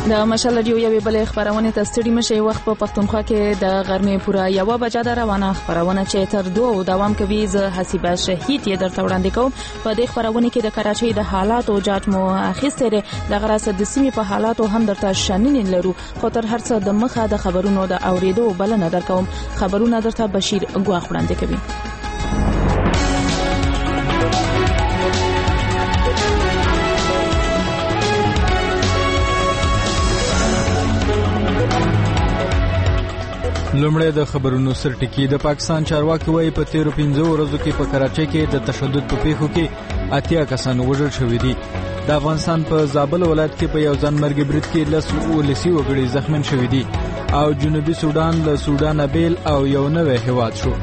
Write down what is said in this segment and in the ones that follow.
د مشال رادیو یوې بلې خبرونه ته ستړي مشي. وخت په پښتونخوا کې د غرمې پوره 1 بجه ده روانه خبرونه چې تر 2 دوام کوي. زه حسیبه شهید یې درته وړاندې کوم. په دې خبرونه کې د کراچۍ د حالاتو جاج مو اخیستره د غراسه د سیمې په حالاتو هم درته شننې لرو. خو تر هر څه د مخه د خبرونو د اوریدو بلنه درکوم. خبرونه درته بشیر ګواخ وړاندې کوي. لومړی د خبرونو سرټکی. د پاکستان چارواکي وايي په 13 ورځو کې په کراچۍ کې د تشدد په پیښو کې 80 کسان وژل شوي دي. د افغانستان په زابل ولایت کې په یو ځانمرګي برید کې 10 ولسي وګړي زخمین شوي دي او جنوبي سودان له سودان بیل او یو نوې هیواد شو.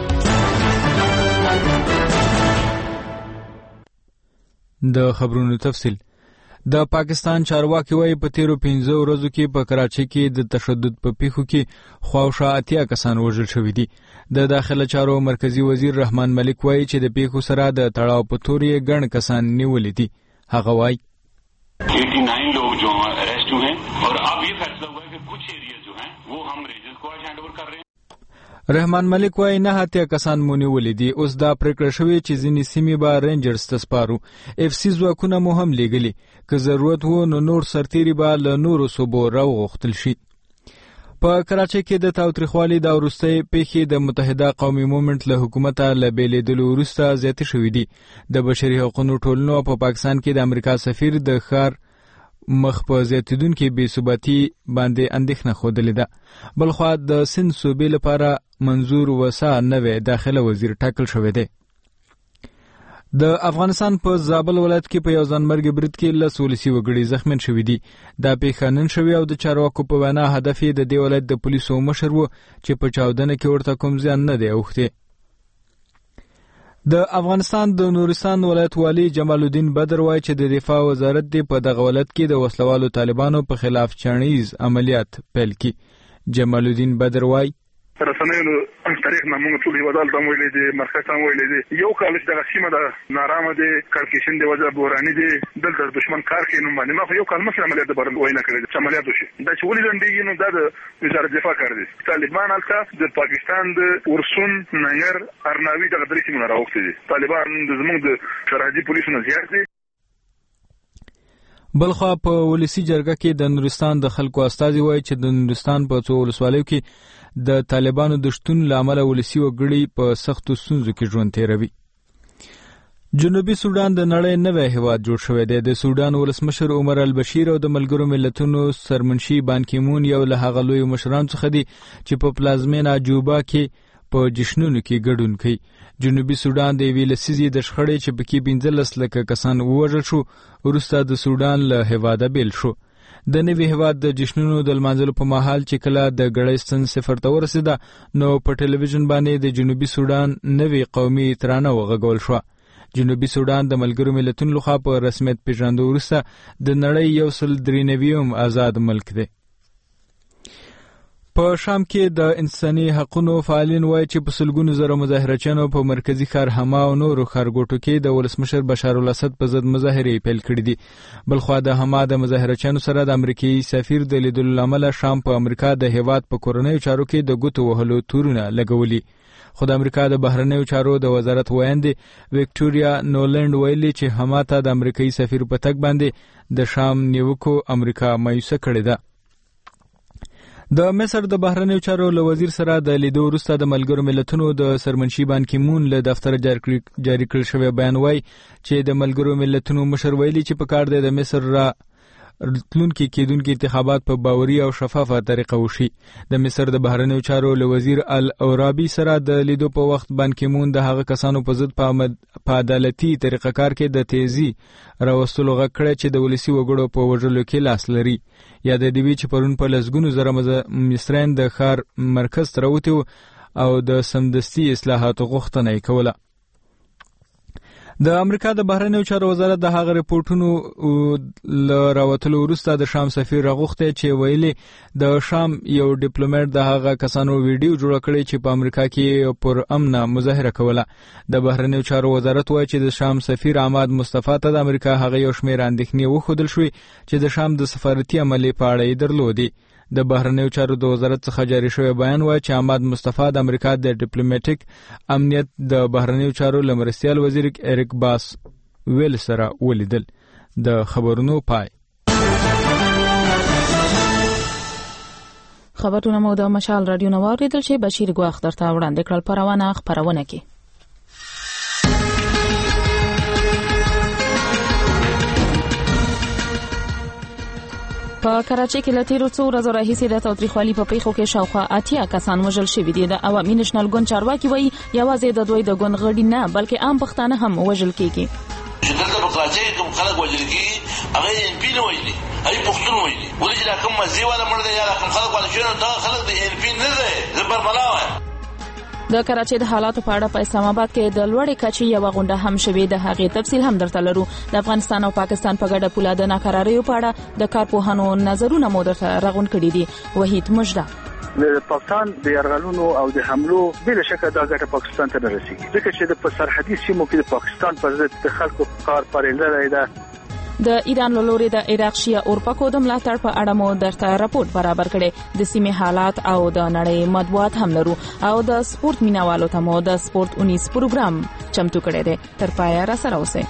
د خبرونو تفصیل. د پاکستان چارواکي وايي په 13 ورځو کې په کراچۍ کې د تشدد په پیښو کې خواوشا 80 کسان وژل شوي دي. د داخله چارو مرکزی وزیر رحمان ملک وايي چې د پیښو سره د تړاو په تور یې ګڼ کسان نیولې دي. هغه وايي 89 लोग जो अरेस्ट हुए हैं और अब ये फैसला हुआ है कि कुछ एरिया जो हैं वो हम रीजनल को हैंड ओवर कर रहे हैं. رحمان ملک وايي 90 کسان مونیولې دي. اوس دا پریکړه شوې چې ځینې سیمې به رینجرز ته سپارو. اف سی ځواکونه مو هم لیږلي. که ضرورت وو نو نور سرتیري به له نورو صوبو راوغوښتل شي. په کراچۍ کې د تاوتریخوالي د وروستۍ پیښې د متحده قومي مومنټ له حکومته له بیلېدلو وروسته زیاتې شوې دي. د بشري حقوقو ټولنو په پاکستان کې د امریکا سفیر د ښار مخ په زیاتیدونکې بې ثباتي باندې اندېښنه ښودلې ده. بلخوا د سند صوبې لپاره منظور وسا نوې داخله وزیر ټاکل شوی دی. د افغانستان په زابل ولایت کې په یو ځانمرګي برید کې 10 ولسي وګړي زخمین شوي دي. دا پیښه نن شوې او د چارواکو په وینا هدف یې د دې ولایت د پولیسو مشر و چې په چاودنه کې ورته کوم زیان نه دی اوښتی. د افغانستان د نورستان ولایت والی جمال الدین بدر وايي چې د دفاع وزارت دی په دغه ولایت کې د وسلوالو طالبانو په خلاف چانیز عملیات پیل کړي. جمال الدین بدر وايي رسنیو تاریخ نه موږ ټول یو ځل د مویلې دي مرکز ته مویلې دي یو کال چې د سیمه د نارامه دي کارکشن دی وجه بورانی دي دلته دشمن کار کوي نو باندې ما یو کال مخکې عملیات د برن وینا کړی چې عملیات وشي دا چې ولې لندې نو د وزارت دفاع کړی دي. طالبان البته د پاکستان د ورسون ننګر ارناوي د درې سیمه راوخته دي. طالبان د زموږ د سرحدي پولیسو نه زیات دي. بلخوا په ولسی جرګه کې د نورستان د خلکو استازي وایي چې د نورستان په څو ولسوالیو کې د طالبانو د شتون لامل ولسی وګړي په سختو ستونزو کې ژوند تیروي. جنوبي سودان د نړۍ نوې هیواد جوړ شوی دی. د سودان ولسمشر عمر البشیر او د ملګرو ملتونو سرمنشي بان کی مون یو له هغه لوی مشرانو څخه دي چې په پلازمینه جوبا کې په جشنونو کې ګډون کوي. جنوبي سودان د ویل سيزي د شخړې چې پکې 15 لک کسان ووژل شو وروسته د سودان له هیواده بیل شو. د نوي هیواد د جشنونو د لمانځلو په مهال چې کله د ګړۍ سن 0 ته ورسېده نو په ټلویزیون باندې د جنوبي سودان نوي قومي ترانه وغږول شو. جنوبي سودان د ملګرو ملتونو لخوا په رسمیت پیژندو وروسته د نړۍ 193 آزاد ملک دی. په شام کې د انساني حقوقو فعالین وایي چې په سلګونو زره مظاهرچیانو په مرکزی ښار حما او نورو ښارګوټو کې د ولسمشر بشار الاسد په ضد مظاهرې پیل کړې دي. بلخوا د حما د مظاهرچیانو سره د امریکایي سفیر د لیدلو لامل شام په امریکا د هیواد په کورنیو چارو کې د ګوتو وهلو تورونه لګولي. خو د امریکا د بهرنیو چارو د وزارت وایندې وکټوریا نولند ویلي چې حما ته د امریکایي سفیر په تګ باندې د شام نیوکو امریکا مایوسه کړې ده. د مصر د بهرنیو چارو له وزیر سره د لیدو وروسته د ملګرو ملتونو د سرمنشي بان کی مون له دفتر جاری کړل شوی بیان وایي چې د ملګرو ملتونو مشر ویلي چې په کار دی د مصر را راتلونکي کېدونکي انتخابات په باوري او شفافه طریقه وشي. د مصر د بهرنیو چارو له وزیر الاورابي سره د لیدو په وخت بان کی مون د هغه کسانو په ضد په عدالتي طریقه کار کې د تیزی راوستلو غږ کړی چې د ولسی وګړو په وژلو کې لاس لري. یا د دې چې پرون په لسګونو زره مصریان د ښار مرکز ته راوتي او د سمدستي اصلاحاتو غوښتنه یې کوله. د امریکا د بهرنیو چارو وزارت د هغه ریپورتونو راوتلو وروسته د شام سفیر راغوښته چې ویلي د شام یو ډیپلوماټ د هغه کسانو ویډیو جوړ کړی چې په امریکا کې پر امن مظاهره کوله. د بهرنیو چارو وزارت وایي چې د شام سفیر عماد مصطفی ته د امریکا هغه یو شمېر اندېښنې وښودل شوې چې د شام د سفارتي عملې په اړه یې درلودې. د بهرنیو چارو د وزارت څخه جاری شوی بیان وایي چې عماد مصطفی د امریکا د ډیپلوماټیک امنیت د بهرنیو چارو له مرستیال وزیر اریک باس ویل سره ولیدل. د خبرونو پای. خبرونه مو د مشال رادیو نو اوریدل چې بشیر ګواخ درته وړاندې کړل. پروانه خبرونه کې په کراچۍ کې لتیرو څو ورځو راهیسې د تاوتریخوالي په پیښو کې شاوخوا 80 کسان وژل شوي دي. د عوامي نېشنل ګوند چارواکي وایي یوازې د دوی د ګوند غړي نه بلکې عام پښتانه هم وژل کېږي. چې دلته په کراچۍ کې کوم خلک وژل کېږي هغه ان پی نه وژلي، هغه پښتون وژلي. ولې چې کوم مزي والا مړ دی یا کوم خلک وژل شوي دا خلک د ان پی نه دی. زه برملا وایم. د کراچۍ د حالاتو په اړه په اسلام آباد کې د لوړې کچې یو غونډه هم شوې. د هغې تفصیل هم درته لرو. د افغانستان او پاکستان په ګډه پوله د ناکراریو په اړه د کارپوهانو نظرونه مو درته راغونډ کړي دي. وحید مجده د پاکستان د یرغلونو او د حملو بل شکه دا ګټه پاکستان ته نه رسیږي ځکه چې د سرحدي سیمو کې د پاکستان پر ضد د خلکو کار پرېندل دی. د ایران له لوري د عراق شیعه اورپکو د ملاتړ په اړه مو درته راپورټ برابر کړي. د سیمې حالات او د نړۍ مطبوعات هم لرو او د سپورت مینوالو ته مو د سپورت 19 پروګرام چمتو کړی دی. تر پایه را سره اوسئ.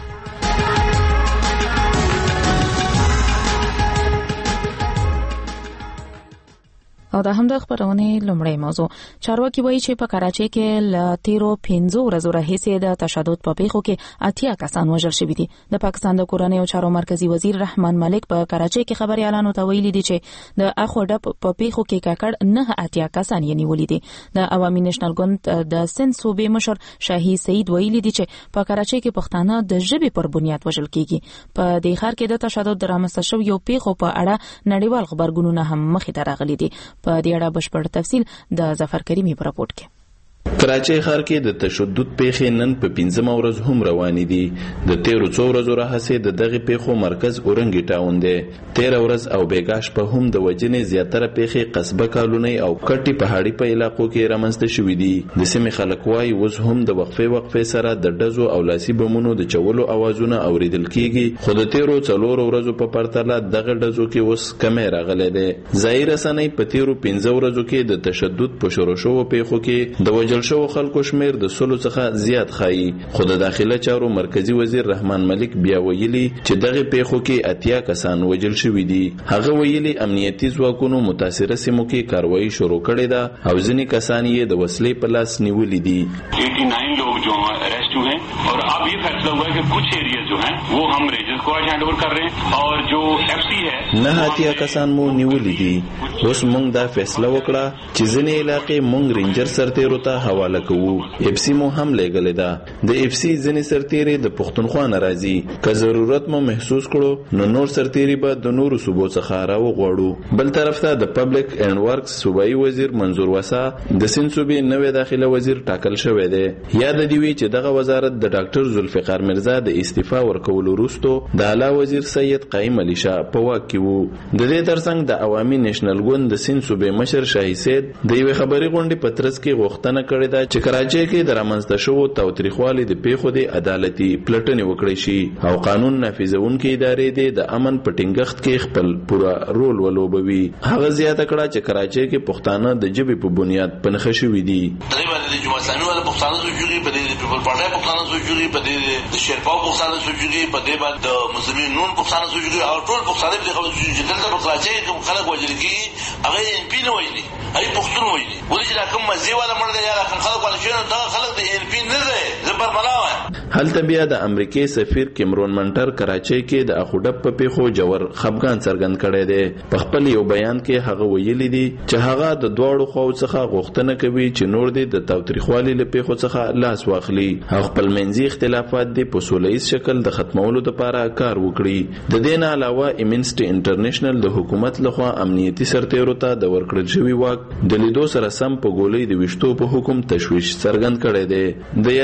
او دا هم د خبرونه لومړی موضوع. چارواکي وایي چې په کراچۍ کې ل تیرو 15 ورځو راهیسې د تشدد په پیښو کې 80 کسان وژل شوي دي. د پاکستان د کورنیو چارو مرکزی وزیر رحمان ملک په کراچۍ کې خبريالانو ته ویلي دي چې د اخوډه په پیښو کې کاکړ نه 80 کسان یې نیولې دي. د عوامي نېشنل ګوند د سند صوبې مشر شاهي سعید ویلي دي چې په کراچۍ کې پښتانه د ژبې پر بنیاد وژل کیږي. په دې ښار کې د تشدد رامنځته شویو پیښو په اړه نړیوال خبرګونونه هم مخې ته راغلي دي. په دې اړه بشپړ تفصیل د ظفر کریمی په راپورټ کې. کراچۍ ښار کې د تشدد پیښې نن په 15 ورځ هم روانې دي. د تیرو څو ورځو راهیسې د دغه پیښو مرکز اورنګي ټاون دی. 13 ورځ او بیګاش په هم د وجنې زیاتره پیښې قصبه کالونی او کټي پهاړي په علاقو کې رامنځته شوې دي. د سیمې خلک وايي اوس هم د وقفې سره د ډزو او لاسي بمونو د چولو اوازونه اوریدل کیږي. خو د تیرو 4 ورځو په پرتله دغه ډزو کې اوس کمې راغلي دي. ظاهر رسنۍ په تیرو 15 ورځو کې د تشدد په شروع شوو پیښو کې د وجل شو خلکو شمیر د 100 څخه زیات خایي. خو د داخله چارو مرکزی وزیر رحمان ملک بیا ویلي چې دغه پیښو کې 80 کسان وژل شوي دي. هغه ویلي امنیتي ځواکونو متاثره سیمو کې کاروایی شروع کړې ده او ځینې کسان یې د وسلې په لاس نیولې دي. 89 लोग जो अरेस्ट हुए हैं और अब ये फैसला हुआ है कि कुछ एरिया जो हैं वो हम रेंजर्स को हैंड ओवर कर रहे हैं और जो एफसी है نه 80 کسان مو نیولې دي. اوس موږ دا فیصله وکړه چې ځینې علاقې موږ رینجر سرتیرو ته حواله کوو. اف سی مو هم لګلې ده. د اف سی ځینې سرتیري د پښتونخوا ناراضي که ضرورت مو محسوس کړو نو نور سرتیري به د نورو صوبو څخه راوغواړو. بل طرف ته د پبلک اینڈ ورکس صوبایي وزیر منظور وسا د سند صوبې نوې داخله وزیر ټاکل شوی دی. یاد دی وی چې دغه وزارت د ډاکټر ذوالفقار مرزا د استعفا ورکولو وروسته د اعلی وزیر سید قائم علي شاه په واک کې وو. د دې ترڅنګ د عوامي نېشنل ګوند د سند صوبې مشر شاهي سید د یوې خبري غونډې په ترڅ کې غوښتنه کړې ده چې کراچۍ کې د رامنځته شوو تاوتریخوالي د پیښو د عدالتي پلټنې وکړي شي او قانون نافذونکې ادارې د امن په ټینګښت کې خپل پوره رول ولوبوي. هغه زیاته کړه چې کراچۍ کې پښتانه د ژبې په بنیاد پنځه شوي دي. د جمعه ثاني ولا پښتانه سوجوري په دې پیپل پارټي پښتانه سوجوري په دې د شیرپاو پښتانه سوجوري په دې باندې د مسلمانانو نون پښتانه سوجوري او ټول پښتانه په خبرو چې دلته په کراچۍ کې خلک وژل کیږي هغه ان پی نه وایي هغه پښتون وایي. ولې چې کوم مزي والا مړ دی یا کوم خلک وژل شوي دا خلک د ان پی نه دی. زه برملا وایم. هلته بیا د امریکای سفیر کیمرون منټر کراچۍ کې د اخوډب په پیښو جوړ خپګان څرګند کړی دی. په خپل یو بیان کې هغه ویلي دي چې هغه د دواړو خواو څخه غوښتنه کوي چې نور دي د تاوتریخوالي له پیښو څخه لاس واخلي او خپل منځي اختلافات دي په سولهییز شکل د ختمولو لپاره کار وکړي. د دې نه علاوه ایمنسټي انټرنیشنل د حکومت لخوا امنیتي سرتیرو ته د ورکړل شوی واک د لیدو سره سم په ګولۍ د وشتو په حکم تشویش څرګند کړی دی. د یاد شوی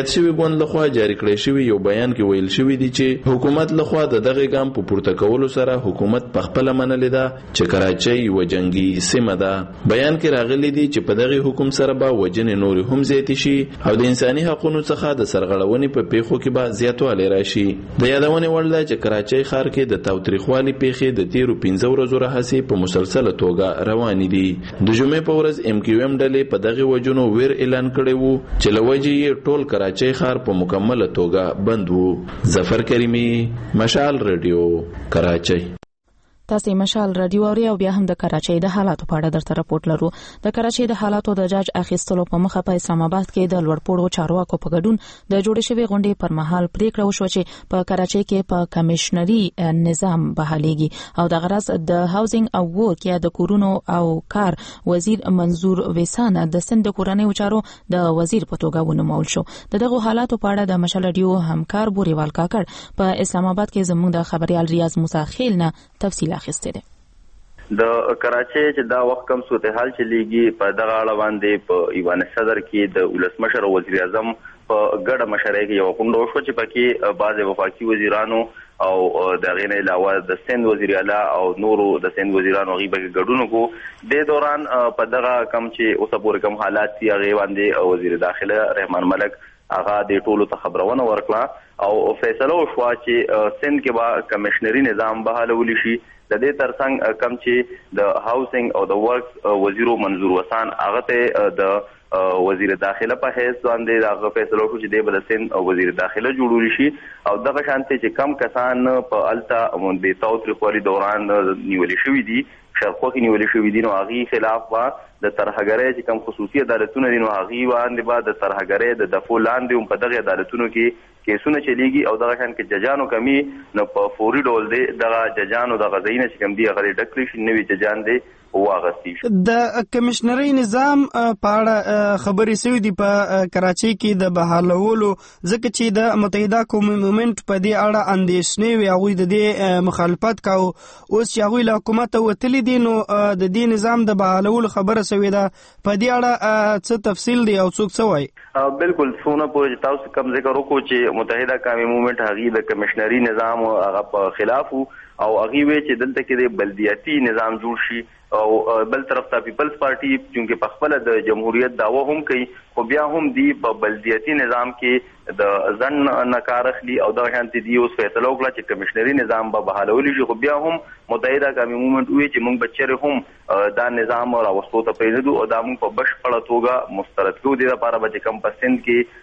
ګوند لخوا جاری کړی شوی یو بیان کې ویل شوی دی چې حکومت لخوا د دغه ګام په پورته کولو سره حکومت په خپل منلې ده چې کراچۍ و جنگي سیمه ده. بیان کې راغلی دی چې په دغه حکم سره به وجنې نور هم زیات شي او د انساني حقوقو څخه د سرغړونې په پیښو کې به زیاتوالی راشي. د یادونې وړ ده چې کراچۍ ښار کې د تاوتریخوالي پیښې د تیرو 15 ورځو راهیسې په مسلسله توګه روانې دي. د جمعې په ورځ MQM ډلې په دغه وجونو ویر اعلان کړی وو چې لوجې یې ټول کراچۍ ښار په مکمله توګه بند وو. ظفر کریمی، مشال رادیو، کراچۍ. تاسو مشال رادیو اوري او بیا هم د کراچۍ د حالاتو په اړه درته راپورټ لرو. د کراچۍ د حالاتو د جاج اخیستلو په مخه په اسلام آباد کې د لوړپوړو چارواکو په ګډون د جوړې شوې غونډې پر مهال پریکړه وشوه چې په کراچۍ کې په کمشنري نظام بحالېږي او د غرض د هاوزینګ او ورک یا د کورونو او کار وزیر منظور وسان د سند کورنۍ چارو د وزیر په توګه ونومول شو. دغه حالاتو په اړه د مشال رادیو همکار بوريوال کاکړ په اسلام آباد کې زموږ د خبريال ریاض موسی خیل نه تفصیل اخیسته ده. د کراچۍ چې دا وخت کم صورتحال چلیږي په دغه اړه باندې په ایوان صدر کې د ولسمشر او وزیر اعظم په ګډه مشرۍ کې یو غونډه وشوه چې پکې بعض وفاقي وزیرانو او دغه نه علاوه د سند وزیر اعلی او نورو د سند وزیرانو غیبه کې ګډون کو. د دوران په دغه کم چې اوسه پورې کم حالات دي هغه باندې وزیر داخله رحمان ملک هغه د ټولو ته خبرونه ورکړه او فیصله وشوه چې سند کې به کمشنري نظام بحالول شي. د دې ترڅنګ کم چې د هاوسینګ او د ورکس وزیر منظور وسان هغه ته د وزیر داخله په حیث باندې هغه فیصله وکړ چې د بلسن وزیر داخله جوړول شي او دغه شانتي چې کم کسان په التا د تاوتریخوالي دوران نیول شوی دي شرقو کې نیول شوی دي نو هغه خلاف با د ترهګرۍ چې کم خصوصي عدالتونه دي نو هغه باندې با د ترهګرۍ د دفو لاندې په دغه عدالتونو کې کیسونه چلیږي او دغه شان کې ججانو کمی نو په فوري ډول دی دغه ججانو د غزینه چې کم دی هغه ډکلی شي نوې ججان دی واغستی شي. د کمشنري نظام په اړه خبرې شوې دي په کراچۍ کې د بحالولو ځکه چې د متحده قومي مومنت په دې اړه اندېښنې وي هغوی د دې مخالفت کاوه. اوس چې هغوی له حکومت وتلي دي نو د دې نظام د بحالولو خبره شوې ده په دې اړه څه تفصیل دی او څوک څه وایي؟ بالکل څونه پورې تاسو کم ذکر وکړو چې متحده قومي مومنت هغه د کمشنري نظام هغه په خلاف او هغه وی چې دلته کې د بلدیاتي نظام جوړ شي او بل طرف ته پیپلز پارټي چې په خپل د جمهوریت داوا هم کوي خو بیا هم دی په بلدیاتي نظام کې د ځن نکار اخلي او د شانتي دی اوس فیصله وکړه چې کمشنري نظام به بحالول شي خو بیا هم متحده قومي مومنت وی چې موږ بچره هم دا نظام راوستو ته پیژنو او دا موږ په بشپړه توګه مسترد کوو د لپاره به کم پسند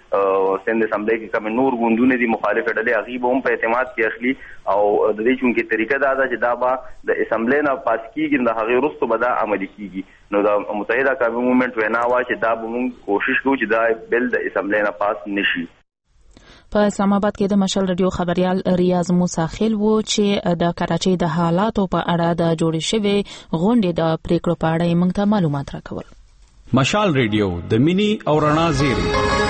کې سند اسمبلی کې کوم نور ګوندونه دي مخالف ډلې هغه به هم په اعتماد کې اخلي او د دې چونکې طریقه دا ده چې دا به د اسمبلی نه پاس کیږي د هغه وروسته به دا عملي کیږي. نو د متحده قومي مومنت وینا وا چې دا به موږ کوشش کوو چې دا بل د اسمبلی نه پاس نشي. په اسلام آباد کې د مشال رادیو خبريال ریاض موسی خیل وو چې د کراچۍ د حالاتو په اړه د جوړې شوې غونډې د پریکړو په اړه موږ ته معلومات راکول. مشال رادیو د مینی او رڼا زیری.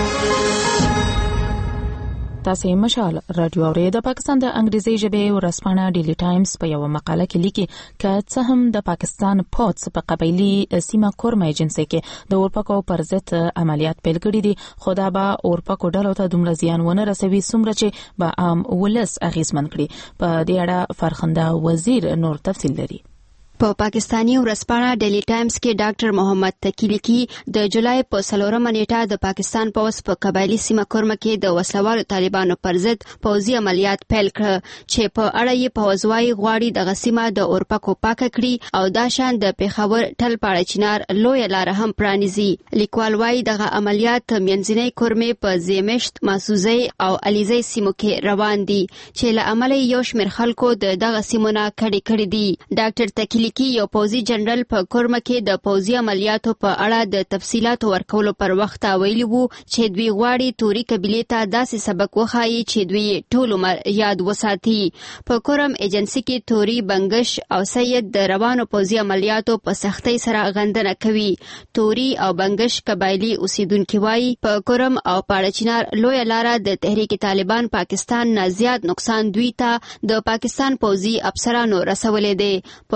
تاسو مشال رادیو اورئ. د پاکستان د انګریزي ژبې ورځپاڼه ډیلی ټایمز په یو مقاله کې لیکي چې څه هم د پاکستان پولیس په قبایلی سیمه کورمه ایجنسی کې د اورپکو پر ضد عملیات پیل کړي دي خو دا به اورپکو ډلو ته دومره زیان ونه رسوي څومره چې به عام ولس اغیزمن کړي. په دې اړه فرخنده وزیر نور تفصیل لري. په پاکستانی ورځپاڼه ډیلی ټایمز کې ډاکټر محمد تقی لیکي د جولای په 4 نیټه د پاکستان پولیس په قبایلی سیمه کورمه کې د وسلوالو طالبانو پر ضد پوځي عملیات پیل کړ چې په اړه یې پوځوي غواړي د غسیمه د اورپکو پاک کړي او دا شان د پیښور ټل پاړه چنار لوی لار هم پرانیزي. لیکوال وايي دغه عملیات منځنۍ کورمه په زیمشت ماسوزي او علیزي سیمو کې روان دي چې له عمل یو شمېر خلکو دغه سیمونه کړي دي. ډاکټر تقی لیکي یو پوځي جنرال په کورمه کې د پوځي عملیاتو په اړه د تفصيلاتو ورکولو پر وخت ویلي وو چې دوی غواړي توري قبيله ته داسې سبق وخایي چې دوی ټول عمر یاد وساتي. په کورم ایجنسی کې توري بنگش او سید د روانو پوځي عملیاتو په سختۍ سره غندنه کوي. توري او بنگش قبایلی اوسیدونکو وايي په کورم او پاړچینار لوی لاره د تحریک طالبان پاکستان نه زیات نقصان دوی ته د پاکستان پوځي افسرانو رسولې دي. په دغه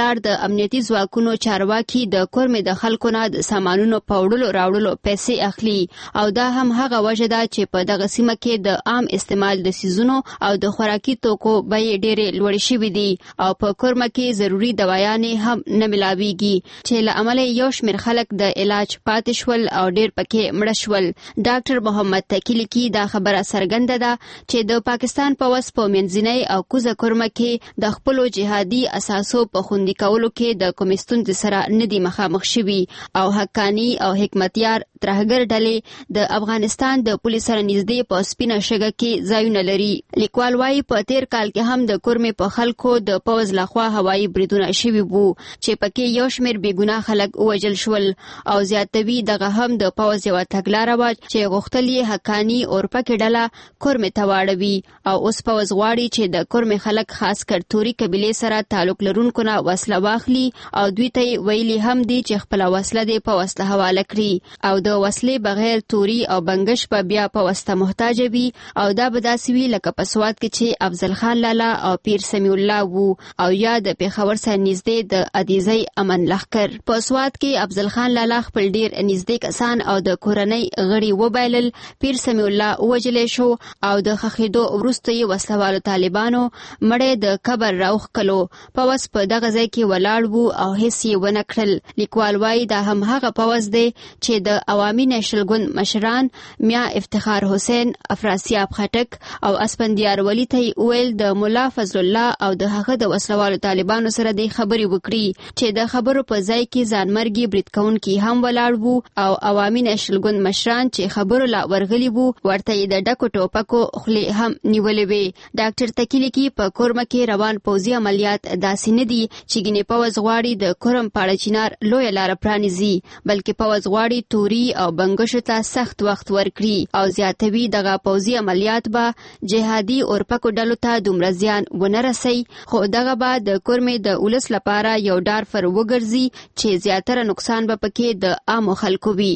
لار د امنیتي ځواکونو چارواکي د کورمې د خلکو نه د سامانونو په وړلو راوړلو پیسې اخلي او دا هم هغه وجه ده چې په دغه سیمه کې د عام استعمال د سیزونو او د خوراکي توکو بیې ډېرې لوړې شوي دي او په کورمه کې ضروري دوايانې هم نه ملاويږي چې له امله یو شمېر خلک د علاج پاتې شول او ډېر پکې مړه شول. ډاکټر محمد تکیلکی دا خبره څرګنده ده چې د پاکستان پوځ په منځنۍ او کوزه کورمه کې د خپلو جهادي اساسو په خوندي کولو کې د کومې ستونزې سره نه دي مخامخ شوي او حقاني او حکمتیار ترهګر ډلې د افغانستان د پولیس سره نږدې په سپینه شګه کې ځایونه لري. لیکوال وايي په تیر کال کې هم د کورمې په خلکو د پوځ لخوا هوایي بریدونه شوي وو چې پکې یو شمېر بېګناه خلک ووژل شول او زیاتوي دغه هم د پوځ یوه تګلاره وه چې غوښتل یې حقاني اورپکې ډله کورمې ته واړوي او اوس پوځ غواړي چې د کورمې خلک خاص کر توري قبیلې سره تعلق لرونکو نه وسله واخلي او دوی ته یې ویلي هم دي چې خپله وسله دې په وسله حواله کړي او د وسلې بغیر توري او بنګش به بیا په وسته محتاج وي او دا به داسې وي لکه په سوات کې چې افضل خان لالا او پیر سمیع الله وو او یا د پېښور سره نږدې د عدیزی امن لښکر. په سوات کې افضل خان لالا خپل ډېر نږدې کسان او د کورنۍ غړي وبایلل، پیر سمیع الله ووژلی شو او د ښخېدو وروسته یې وسلوالو طالبانو مړی د قبر راوښکلو. پوځ په دغه ځای کې ولاړ وو او هیڅ یې ونه کړل. لیکوال وایي دا هم هغه پوځ دی چې د عوامي نیشنل ګوند مشران میا افتخار حسین، افراسیاب خټک او اسپندیار ولی ته یې وویل د ملا فضل الله او د هغه د وسلوالو طالبانو سره د خبرې وکړي چې د خبرو په ځای کې ځانمرګي برید کوونکي هم ولاړ وو او عوامي نیشنل ګوند مشران چې خبرو لا ورغلي وو ورته یې د ډکو ټوپکو خولې هم نیولې وې. ډاکټر تکیلکی په کورمه کې روان پوځي عملیات داسې نه دي چې ګینې پوځ غواړي د کورم پاړه چینار لویه لاره پرانیزي، بلکې پوځ غواړي توري او بنګشو ته سخت وخت ورکړي او زیاتوي دغه پوځي عملیات به جهادي اورپکو ډلو ته دومره زیان ونه رسوي خو دغه به د کورمې د ولس لپاره یو ډارفر وګرځي چې زیاتره نقصان به پکې د عامو خلکو وي.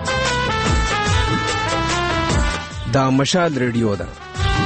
دا مشال ریډیو ده.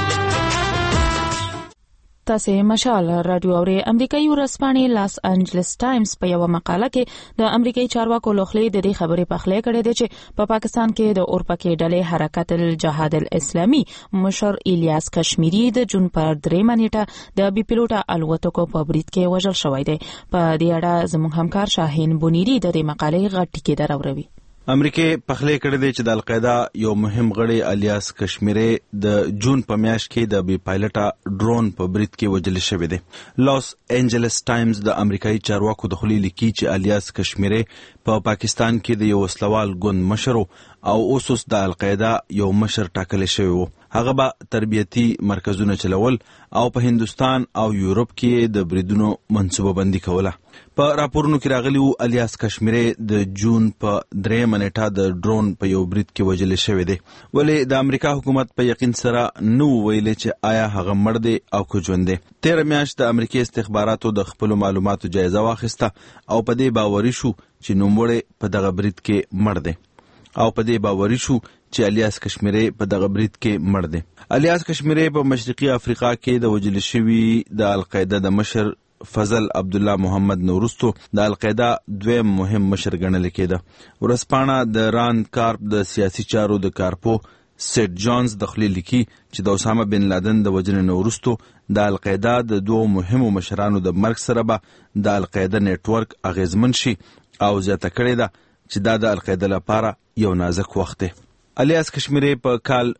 تاسو مشال رادیو اوري. امریکایي ورځپاڼې لاس انجلس ټایمز په یو مقاله کې د امریکایي چارواکو لخوا د دې خبرې پخلی کړې ده چې په پاکستان کې د اورپکې ډلې حرکت الجهاد الاسلامي مشر الیاس کشمیری د جون پر 3 نیټه د بي پیلوټه الوتکو په برید کې وژل شوی دی. په دې اړه زموږ همکار شاهین بونیری د دې مقالې غټ ټکی دراوروي. امریکای پخلی کړی دی چې د القاعده یو مهم غړی الیاس کشمیری د جون په میاشت کې د بي پایلټه ډرون په برید کې وژل شوی دی. لاس انجلس ټایمز د امریکایي چارواکو د خولې لیکي چې الیاس کشمیری په پاکستان کې د یو وسلوال ګوند مشر او اوس د القاعده یو مشر ټاکل شوی و. هغه به تربیتی مرکزونه چلول او په هندستان او یورپ کې د بریدونو منصوبه بندي کوله. په راپورونو کې راغلی و الیاس کشمیری د جون په 3 نیټه د ډرون په یو برید کې وژل شوی دی. ولې د امریکا حکومت په یقین سره نو ویلي چې آیا هغه مړ دی او که ژوند دی. 13 میاشت د امریکای استخباراتو د خپل معلوماتو جایزه واخیسته او په دې باوري شو چې نوموړی په دغه برید کې مړ دی او په دې باوري شو چې الیاس کشمیری په دغه برید کې مړ دی. الیاس کشمیری په مشرقي افریقا کې د وژل شوي د القاعده د مشر فضل عبد الله محمد نورستو د القاعده دویم مهم مشر ګڼل کېده. ورځپاڼه د راند کارپ د سیاسي چارو د کارپو سیټ جونز د خولې لیکي چې د اسامه بن لادن د وژنې وروسته د القاعده د دوه مهمو مشرانو د مرګ سره به د القاعده نیټورک اغیزمن شي او زیاته کړې ده چې دا د القاعده لپاره یو نازک وخت دی. الیاس کشمیری په کال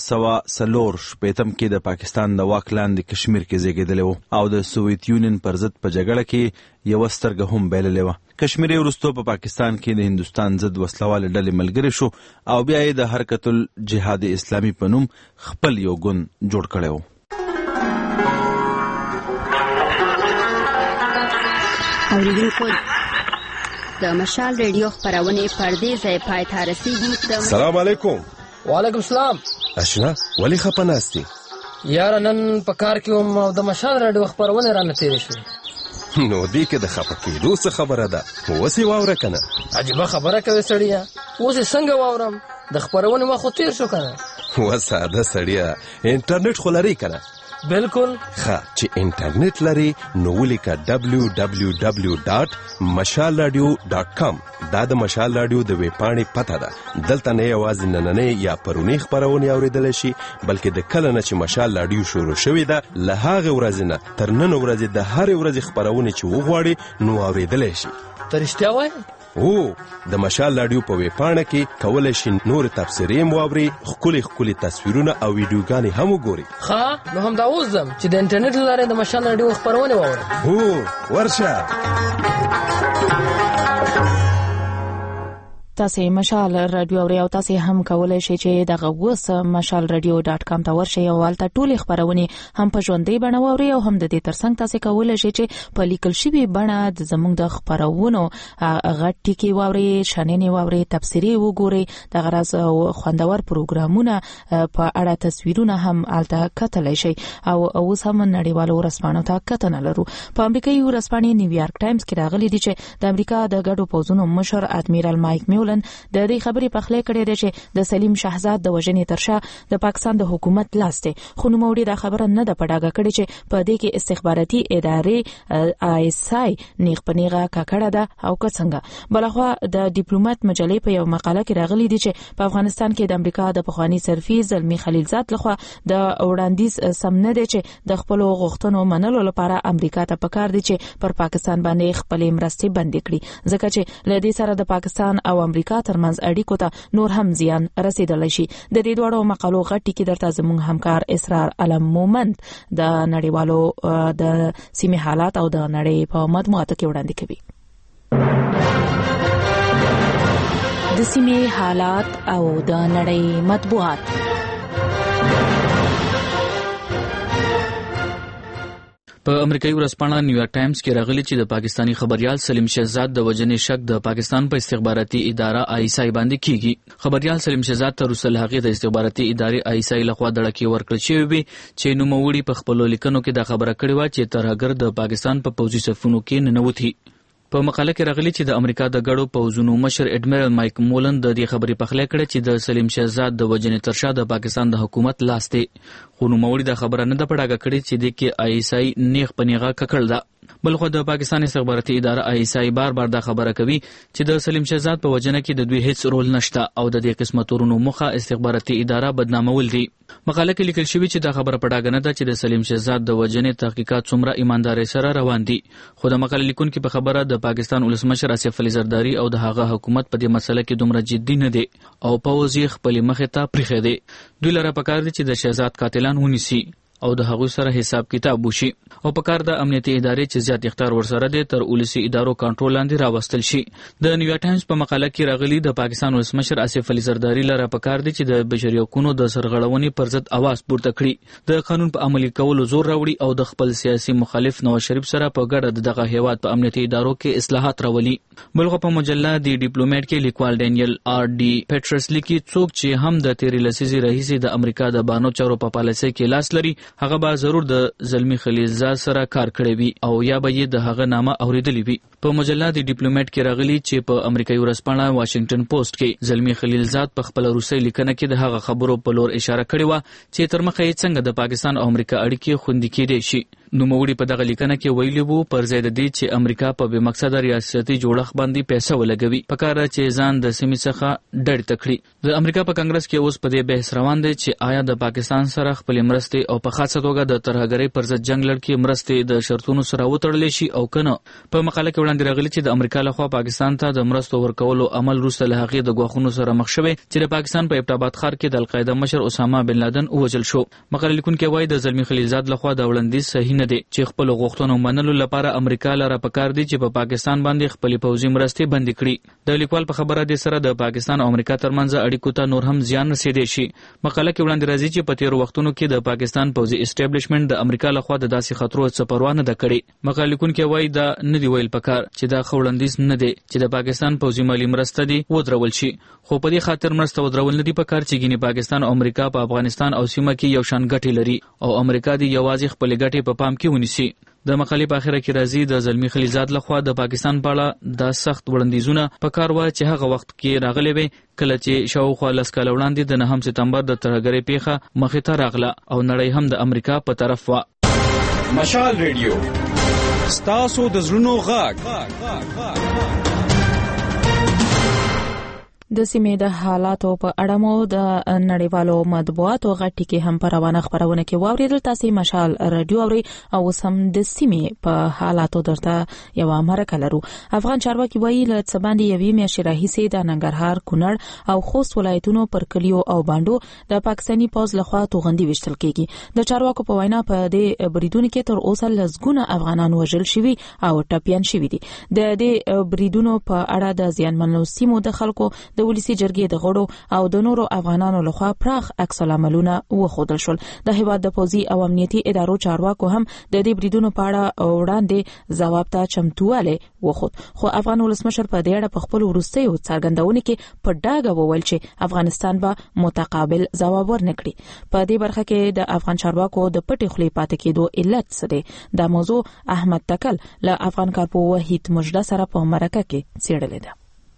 1940 کې د پاکستان د واک لاندې کشمیر کې زیږیدلی و او د سوویت یونین پر ضد په جګړه کې یوه سترګه هم بایللې وه. کشمیری وروسته په پاکستان کې د هندوستان ضد وسلوالې ډلې ملګری شو او بیا یې د حرکت الجهاد اسلامي په نوم خپل یو ګوند جوړ کړی و. د مشال ریډیو خبرونه پردې ځای پای ته رسیدي. سلام علیکم. وعلیکم السلام. اشنا ولی خپناستی یار نن په کار کې هم د مشال ریډیو خبرونه را نتیری شو. نو دې کې د خپکې روسه خبره ده وسی واوره کنه. عجیب خبره کوي سړیا. اوس څنګه واورم د خبرونه ما خو تیر شو کنه. و ساده سړیا انټرنیټ خو لري کنه. بالکل. ښه چې انټرنیټ لري نو ولیکه www.mashalradio.com. دا د مشال رادیو د ویب پاڼې پته ده. دلته نه یوازې نننې یا پرونی خبرونه اوریدل شي بلکې د کله نه چې مشال رادیو شروع شوې ده له هغه ورځې نه تر نن ورځې د هر ورځې خبرونه چې وغواړي نو اوریدل شي. ترشتیا وای؟ د مشال رادیو په ویب پاڼه کې کولای شي نور تفسیرې مواوري، خولي تصویرونه او ویډیوګانې هم وګوري. ښه نو هم دا اوس ځم چې د انټرنیټ لاره د مشال رادیو خبرونه واورم. ورشه. تاسو مشال رادیو اورئ او تاسو هم کولای شئ چې دغه وس mashalradio.com ته ورشئ او ولته ټول خبرونه هم په ژوندۍ بڼه واورئ او هم د دې ترڅنګ تاسو کولای شئ چې په لیکل شوی بڼه زموږ د خبرونو غټ ټکی واورئ، شننې واورئ، تفسیری وګورئ، د غرض خوندور پروګرامونه په اړه تصویرونه هم الته کتلای شئ او اوس هم نړیوالو ورځپاڼو ته کتنه لرو. په امریکایي ورځپاڼې نیویارک ټایمز کې راغلي دي چې د امریکا د ګډو پوځونو مشر ادمیرال مایک میولن د دې خبرې په خله کړې ده چې د سلیم شهزاد د وژنې ترشا د پاکستان د حکومت لاس دی. خو نو موړي دا خبره نه ده پډاګه کړې چې په دې کې استخباراتي ادارې ISI نیغ پنیغه ککړه ده او څنګه. بلخوا د ډیپلوماټ مجلې په یو مقاله کې راغلي دي چې په افغانستان کې د امریکا د پخوانی سفیر زلمی خلیلزاد لخوا د وړاندیز سم نه دی چې د خپل غوښتنو منلو لپاره امریکا ته پکار دي چې پر پاکستان باندې خپل مرستې بند کړي، ځکه چې لدې سره د پاکستان او امریکا ترمنځ اړیکو ته نور هم زیان رسیدلی شي. د دې دوړو مقالو غټي کې درته زموږ همکار اسرار علم مومند د نړیوالو د سیمې حالات او د نړۍ په مطبوعاتو کې وړاندې کوي. د سیمې حالات او د نړۍ مطبوعات. په امریکایي ورځپاڼه نیویارک ټایمز کې راغلي چې د پاکستانی خبريال سلیم شهزاد د وژنې شک د پاکستان په استخباراتي اداره ISI باندې کیږي. خبريال سلیم شهزاد تر اوسه هغه د استخباراتي ادارې ISI لخوا دړکې ورکړل شوې وي چې نوموړي په خپل لیکنو کې دا خبره کړې و چې ترهګر د پاکستان په پوځي صفونو کې ننوتی. په مقاله کې راغلي چې د امریکا د ګډو پوځونو مشر اډمیرال مایک مولن د دې خبرې په خله کړې چې د سلیم شهزاد د وژنې ترشا د پاکستان د حکومت لاس دی. خو نوموړي دا خبره نه ده پډاګه کړې چې د کې ISI نیغ پنیغه ککړ ده. بلخو د پاکستان استخباراتي اداره ISI بار دا خبره کوي چې د سلیم شهزاد په وژنه کې د دوی هیڅ رول نشته او د دې قسمه تورونو مخه استخباراتي اداره بدنامول دي. مقاله کې لیکل شوی چې دا خبره پډاګه نه ده چې د سلیم شهزاد د وژنې تحقیقات څومره ایمانداري سره روان دي. خو د مقاله لیکونکو په خبره د پاکستان ولسمشر اسف علي زرداری او د هغه حکومت په دې مسله کې دومره جدي نه دي او پوځ یې خپل مخه ته پرېښی دی. دوی لپاره پکار دي چې د شهزاد قاتلان ونیسي او د هغوی سره حساب کتاب وشي او په کار د امنیتي ادارې چې زیات اختیار ورسره دي تر ولسی ادارو کنټرول لاندې راوستل شي. د نیویارک ټایمز په مقاله کې راغلي د پاکستان ولسمشر اسف علي زرداری لپاره په کار دي چې د بشري حقوقو د سرغړونې پر ضد आवाज پورته کړي، د قانون په عملي کولو زور راوړي او د خپل سیاسي مخالف نواز شریف سره په ګډه دغه هیواد په امنیتي ادارو کې اصلاحات راولي. بلخو په مجله دی ډیپلوماټ کې لیکوال ډینیل RD پیټرس لیکي څوک چې هم د تیرې لسیزې رئیس د امریکا د بانو چارو په پالیسۍ کې لاس لري هغه به ضرور د زلمی خلیلزاد سره کار کړی وي او یا به یې د هغه نامه اوریدلی وي. په مجله دی ډیپلوماټ کې راغلي چې په امریکایي ورځپاڼه واشنگټن پوسټ کې زلمی خلیلزاد په خپل روسي لیکنه کې د هغه خبرو په لور اشاره کړې و چې تر مخه یې څنګه د پاکستان او امریکا اړیکې خوندي کېدې شي. نوموړي په دغه لیکنه کې ویلي وو پر ځای د دې چې امریکا په بې مقصده ریاستي جوړښت باندې پیسې ولګوي پکار چې ځان د سیمې څخه ډډ تکړي. د امریکا په کانګرس کې اوس په دې بحث روان دی چې آیا د پاکستان سره خپل مرستې او په خاصه توګه د ترهګرۍ پر ضد جنگ لړ کې مرستې د شرطونو سره وتړل شي او کنه. په مقاله کې وړاندې راغلي چې د امریکا لخوا پاکستان ته د مرستو ورکولو عمل وروسته له هغې د غواخونو سره مخ شوی چې د پاکستان په ابټاباد ښار کې د القاعده مشر اسامه بن لادن وژل شو. مقاله لیکونکي وایي د زلمی خلیلزاد لخوا د وړاندیز صحیح نه دی چې خپل غوښتنو منلو لپاره امریکا لپاره پکار دي چې په پاکستان باندې خپل پوځي مرستې بند کړي. د لیکوال په خبره دي سره د پاکستان او امریکا ترمنځ اړیکو ته نور هم زیان رسیدي شي. مقاله کې وړاندې راځي چې په تیر وختونو کې د پاکستان پوځي اسټابلیشمنت د امریکا لخوا د داسې خطرو څخه پروا نه کړي. مقاله لیکونکي وایي دا نه دی ویل پکار چې دا خوړندیز نه دی چې د پاکستان پوځي مالی مرسته دي ودرول شي، خو په دې خاطر مرسته ودرول نه دی پکار چې ګینه پاکستان او امریکا په افغانستان او سیمه کې یو شان ګټې لري او امریکا دی یوازې خپل ګټې په پام کې ونیسي. د مقالې په اخره کې راځي د زلمی خلیزاد لخوا د پاکستان په اړه د سخت وړاندیزونه په کار و چې هغه وخت کې راغلي وي کله چې شاوخوا 10 کال وړاندې د 9 سپتمبر د ترهګرۍ پیښه مخې ته راغله او نړۍ هم د امریکا په طرف و. مشال ریډیو ستاسو د زړونو غږ د سیمې د حالاتو په اړه مو د نړیوالو مطبوعاتو غټي کې هم په روانه خبرونه کې واوریدل. تاسو مشال رادیو اوري او سم د سیمې په حالاتو درته یو مرکه لرو. افغان چارواکي وایي له څباندې یوې میاشتې راهیسې د ننګرهار، کونړ او خوست ولایتونو پر کلیو او باندو د پاکستاني پوز لخوا توغندي وشتل کیږي. د چارواکو په وینا په دې بریدونو کې تر اوسه لزګونه افغانان وژل شوي او ټپيان شوي دي. د دې بریدونو په اړه د زیانمنو سیمو د خلکو د ولسی جرګې د غړو او د نورو افغانانو لخوا پراخ عکس العملونه وښودل شول. د هیواد د پوځي او امنیتي ادارو چارواکو هم د دې بریدونو په اړه وړاندې ځواب ته چمتواله وښود. خو افغان ولسمشر په دې اړه په خپل وروستیو څرګندونو کې په ډاګه وویل چې افغانستان به متقابل ځواب ورنکړي. په دې برخه کې د افغان چارواکو د پټې خولې پاتې کېدو علت څه دی؟ دا موضوع احمد تکل له افغان کارپو وحید مجده سره په مرکه کې څېړلې ده.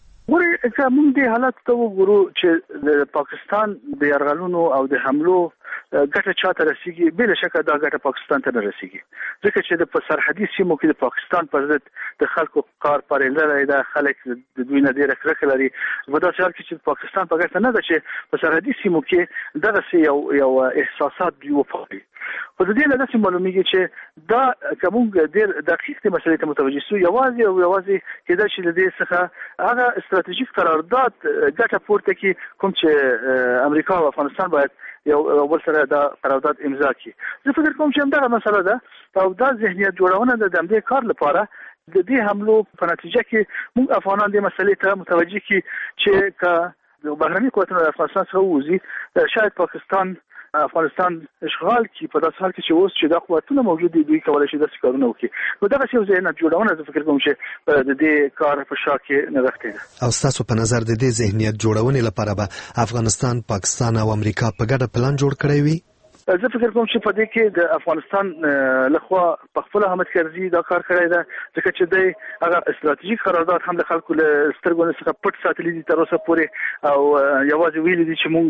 ورې که موږ د حالت ته وګورو چې د پاکستان د یرغلونو او د حملو ګټه چاته رسیږي، بل شکه دا ګټه پاکستان ته نه رسیږي، ځکه چې د سرحدي سیمو کې د پاکستان پر ضد د خلکو کار پرېلره دا خلک د دوی نه ډېر کرکه لري. په داسې حال کې چې پاکستان په ګټه نه ده چې په سرحدي سیمو کې دغه یو احساسات دی وپاري. خو د دې له داسې معلومیږي چې دا کوم ډېر دقیق د مسلې ته متوجه سو یوازې کېدای شي د دې څخه هغه استراتیژیک قرارداد ګټه پورته کی کوم چې امریکا او افغانستان باید یو بل سره دا قرارداد امضا کړي. زه فکر کوم چې همدغه مسله ده او دا ذهنیت جوړونه د دې کار لپاره د دې حملو په نتیجه کې موږ افغانان د مسلې ته متوجه کی چې که بهرني قوتونه د افغانستان څخه ووځي شاید پاکستان افغانستان اشغال کی په داسې حال کې چې اوس چې دا قوتونه موجود دي دوی کولای شي داسې کارونه وکړي. نو دا څه ذهنیت جوړونه زه فکر کوم چې د دې کار په شا کې نغښتې ده. او تاسو په نظر د دې ذهنیت جوړونې لپاره به افغانستان، پاکستان او امریکا په ګډه پلان جوړ کړی وي؟ زه فکر کوم چې په دې کې د افغانستان لخوا په خپل حامد کرزي دا کار کړی ده، ځکه چې د هغه استراتیژیک قرارداد هم د خلکو له سترګو څخه پټ ساتلی دي تر اوسه پورې او یوازې ویلي دي چې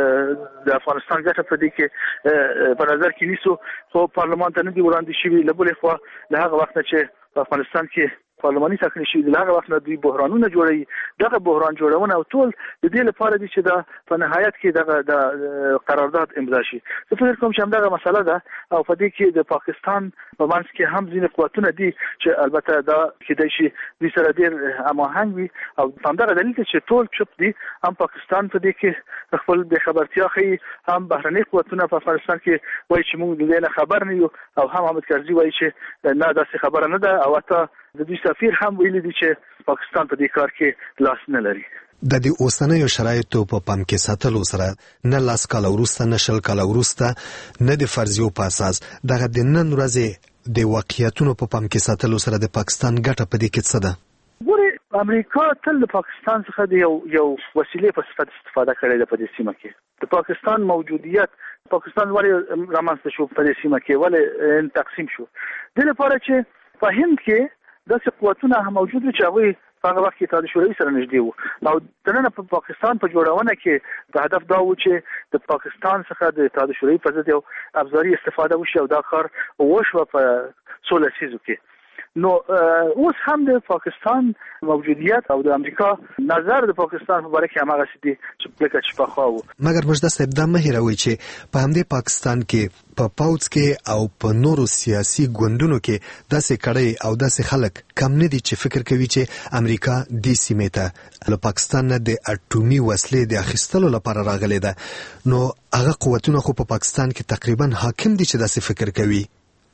موږ د افغانستان ګټه په دې کې په نظر کې نیسو. خو پارلمان ته نه دی وړاندې شوي. له بلې خوا له هغه وخت چې په افغانستان کې پارلماني ټاکنې شوي د هغه وخت نه دوی بحرانونه جوړوي. دغه بحران جوړونه او ټول د دې لپاره دي چې دا په نهایت کې دغه قرارداد امضا شي. زه فکر کوم چې همدغه مسله ده او په دې کې د پاکستان په منځ کې هم ځینې قوتونه دي چې البته دا کېدای شي دوی سره ډېر هماهنګ وي او همدغه دلیل دی چې ټول چوپ دي. هم پاکستان په دې کې خپل بې خبرتیا ښیي، هم بهرني قوتونه په افغانستان کې وایي چې موږ د دې نه خبر نه یو، او هم حامد کرزي وایي چې نه داسې خبره نه ده، او حتی د دوی سفیر هم ویلي دي چې پاکستان په دې کار کې لاس نه لري. د دې اوسنیو شرایطو په پام کې ساتلو سره نه 10 کال وروسته نه 20 کال وروسته نه د فرضیو په اساس دغه د نن ورځې د واقعیتونو په پام کې ساتلو سره د پاکستان ګټه په دې کې څه ده؟ ګورې امریکا تل د پاکستان څخه د یو وسیلې په صفت استفاده کړې ده په دې سیمه کې. د پاکستان موجودیت، پاکستان ولې رامنځته شو په دې سیمه کې، ولې تقسیم شو؟ د لپاره چې په هند کې داسې قوتونه هم موجود وي چې هغوی په هغه وخت کې اتحاد شوروي سره نږدې وو او دننه په پاکستان په جوړونه کې د هدف دا و چې د پاکستان څخه د اتحاد شوروي په ضد یو ابزاري استفاده وشي او دا کار وشوه په 16 لسیزو کې. نو اوس هم د پاکستان موجودیت او د امریکا نظر د پاکستان په اړه کې هغه سدي چې لکه چې په خواو. مګر مجده صاحب دا مه هیروي چې په همدې پاکستان کې په پاوڅ کې او په نورو سیاسي ګوندونو کې داسې کړي او داسې خلک کم نه دي چې فکر کوي چې امریکا د سیمې ته له پاکستان نه د اټومي وسلې د اخیستلو لپاره راغلي ده. نو هغه قوتونه خو په پاکستان کې تقریبا حاکم دي چې داسې فکر کوي.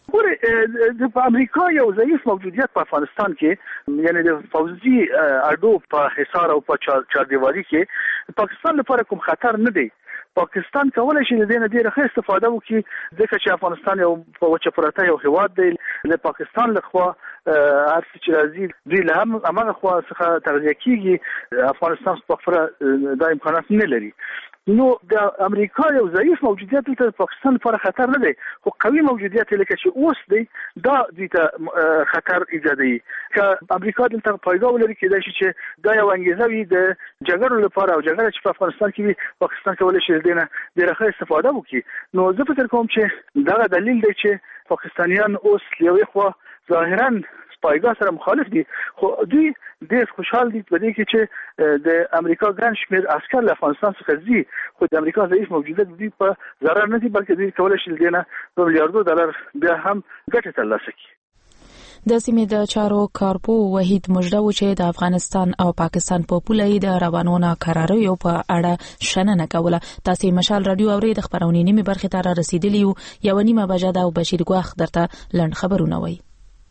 د امریکا یو ضعیف موجودیت په افغانستان کې، یعنی د فوزي اډو په حصار او په چاردیوالي کې پاکستان لپاره کوم خطر نه دی. پاکستان کولای شي د دې نه ډېره ښه استفاده وکړي، ځکه چې افغانستان یو په وچه پراته یو هیواد دی. د پاکستان لخوا هر څه چې راځي دوی له همغه خوا څخه تغذیه کېږي. افغانستان په خپله دا امکانات نه لري نو د امریکا یو ضعیف موجودیت د پاکستان لپاره خطر نه دی، خو قوي موجودیت لکه چې اوس دی دا د خطر ایجادوي. که امریکا دلته پیدا ولري کېدای شي چې دا یو انګیزه وي د جګړو لپاره، او جګړه چې په افغانستان کې وي پاکستان کولای شي دینه ډېره ښه استفاده وکړي. نو زه فکر کوم چې دا دلیل دی چې پاکستانیان اوس یوې خوا ظاهرا پایګاه سره مخالف دي، خو دوی ډېر خوشحال دي په دې کې چې د امریکا ګران شمېر عسکر له افغانستان څخه ځي، خو د امریکا ضعیف موجودیت دوی په ضرر نه دي، بلکې دوی کولی شي دې نه په میلیاردو ډالر بیا هم ګټه ترلاسه کړي. د سیمې د چارو کارپو وحید مجده و چې د افغانستان او پاکستان په پوله د روانو ناکراریو په اړه شننه کوله. تاسو مشال رادیو اورید خبرونه نیمه برخه ته را رسیدلی یو نیمه بجاده او بشیر ګواخ درته لند خبرونه وای.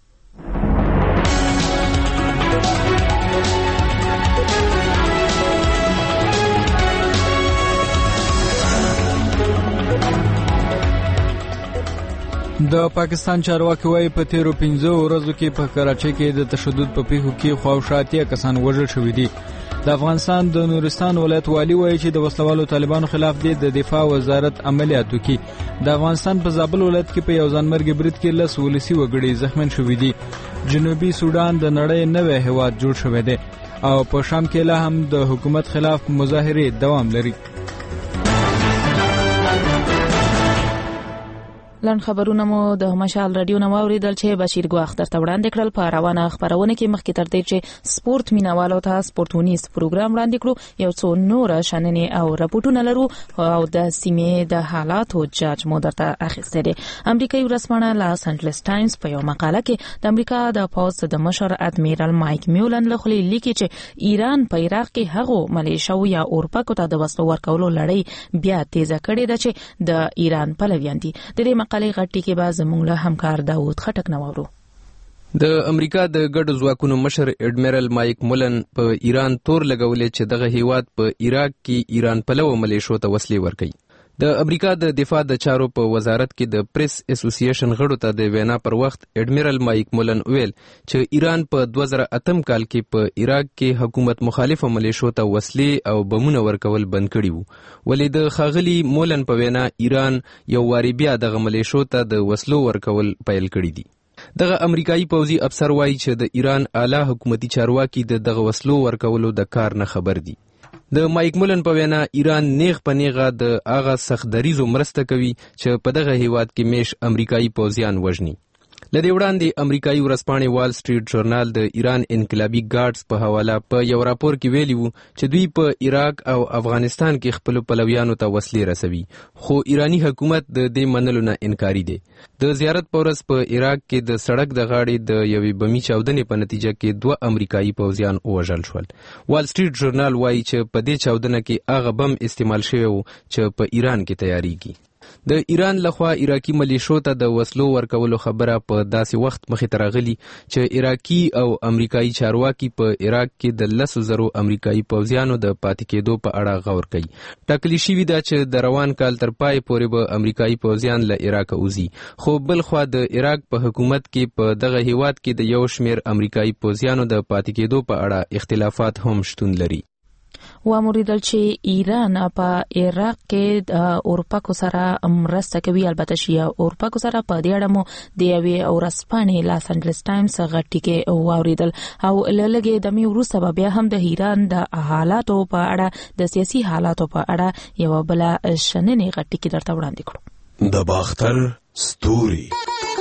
د پاکستان چارواکي وايي په تیرو 15 ورځو کې په کراچۍ کې د تشدد په پیښو کې خواوشاتیا کسان وژل شوي دي. د افغانستان د نورستان ولایت والی وایي چې د وسلوالو طالبانو خلاف د دفاع وزارت عملیاتو کې د افغانستان په زابل ولایت کې په یو ځانمرګي برید کې 10 ولسی وګړي زخمین شوي دي. جنوبي سودان د نړۍ نوې هیواد جوړ شوی دی او په شام کې لا هم د حکومت خلاف مظاهره دوام لري. لن خبرونه مو د مشال رادیو نو اوریدل چې بشیر ګواخ درته وړاندې کړل. په روانه خبرونه کې مخکې تر دې چې سپورت مینوالو ته سپورتونیز پروګرام وړاندې کړو، یو څو نور شننې او راپورټونه لرو او د سیمې د حالاتو جاج مو درته اخیسته دي. امریکایي ورځپاڼه لاس انجلس ټایمز په یو مقاله کې د امریکا د پوز د مشر ادمیرال مایک میولن له خوا لیکي چې ایران په عراق کې هغو ملیشو یا اورپکو ته د وسلو ورکولو لړۍ بیا تیزه کړې ده چې د ایران پلویان دي. د مقالې غټي کې به زموږ له همکار داوود خټک نوورو. د امریکا د ګډ ځواکونو مشر اډمیرال مایک مولن په ایران تور لګولې چې دغه هیواد په عراق کې ایران پلو ملیشو ته وسلې ورکړي. د امریکا د دفاع د چارو په وزارت کې د پریس اسوسییشن غړو ته د وینا پر وخت اډمیرال مایک مولن ویل چې ایران په 2008 کال کې په عراق کې حکومت مخالف ملیشو ته وسلې او بمونه ورکول بند کړي وو. ولې د خاغلی مولن په وینا ایران یو واری بیا د ملیشو ته د وسلو ورکول پیل کړي دي. دغه امریکایي پوځي افسر وایي چې د ایران اعلی حکومتي چارواکي دغه وسلو ورکولو د کار نه خبر دي. د مایک مولن په وینا ایران نیغ په نیغه د هغه سختدریزو مرسته کوي چې په دغه هیواد کې میش امریکایي پوځیان وژني. لدې وړاندې امریکایي ورځپاڼې وال سټریټ ژورنال د ایران انقلابي ګارډز په حواله په یو راپور کې ویلي وو چې دوی په عراق او افغانستان کې خپل پلویانو ته وسلې رسوي، خو ایرانی حکومت د دې منلو نه انکاري دی. د زیارت په ورځ په عراق کې د سړک د غاړې د یوې بمي چاودنې په نتیجه کې 2 امریکایي پوځیان ووژل شول. وال سټریټ ژورنال وایي چې په دې چاودنه کې هغه بم استعمال شوی و چې په ایران کې تیاریږي. د ایران لخوا عراقي ملیشو ته د وسلو ورکولو خبره په داسې وخت مخې ته راغلي چې عراقي او امریکایي چارواکي په عراق کې د 10,000 امریکایي پوځیانو د پاتې کېدو په اړه غور کوي. ټاکلي شوي ده چې د روان کال تر پای پورې به امریکایي پوځیان له عراق وځي، خو بل خوا د عراق په حکومت کې په دغه هیواد کې د یو شمیر امریکایي پوځیانو د پاتې کېدو په اړه اختلافات هم شتون لري. واموریدل چې ایران په عراق کې د اورپکو سره مرسته کوي. البته چې اورپکو سره په دې اړه مو د یوې ورځپاڼې لاس انجلس ټایمز غټي کې واوریدل او لږه د می وروسته بیا هم د ایران د حالاتو په اړه د سیاسي حالاتو په اړه یو بل شننې غټي کې درته وړاندې کړو. د باختر ستوري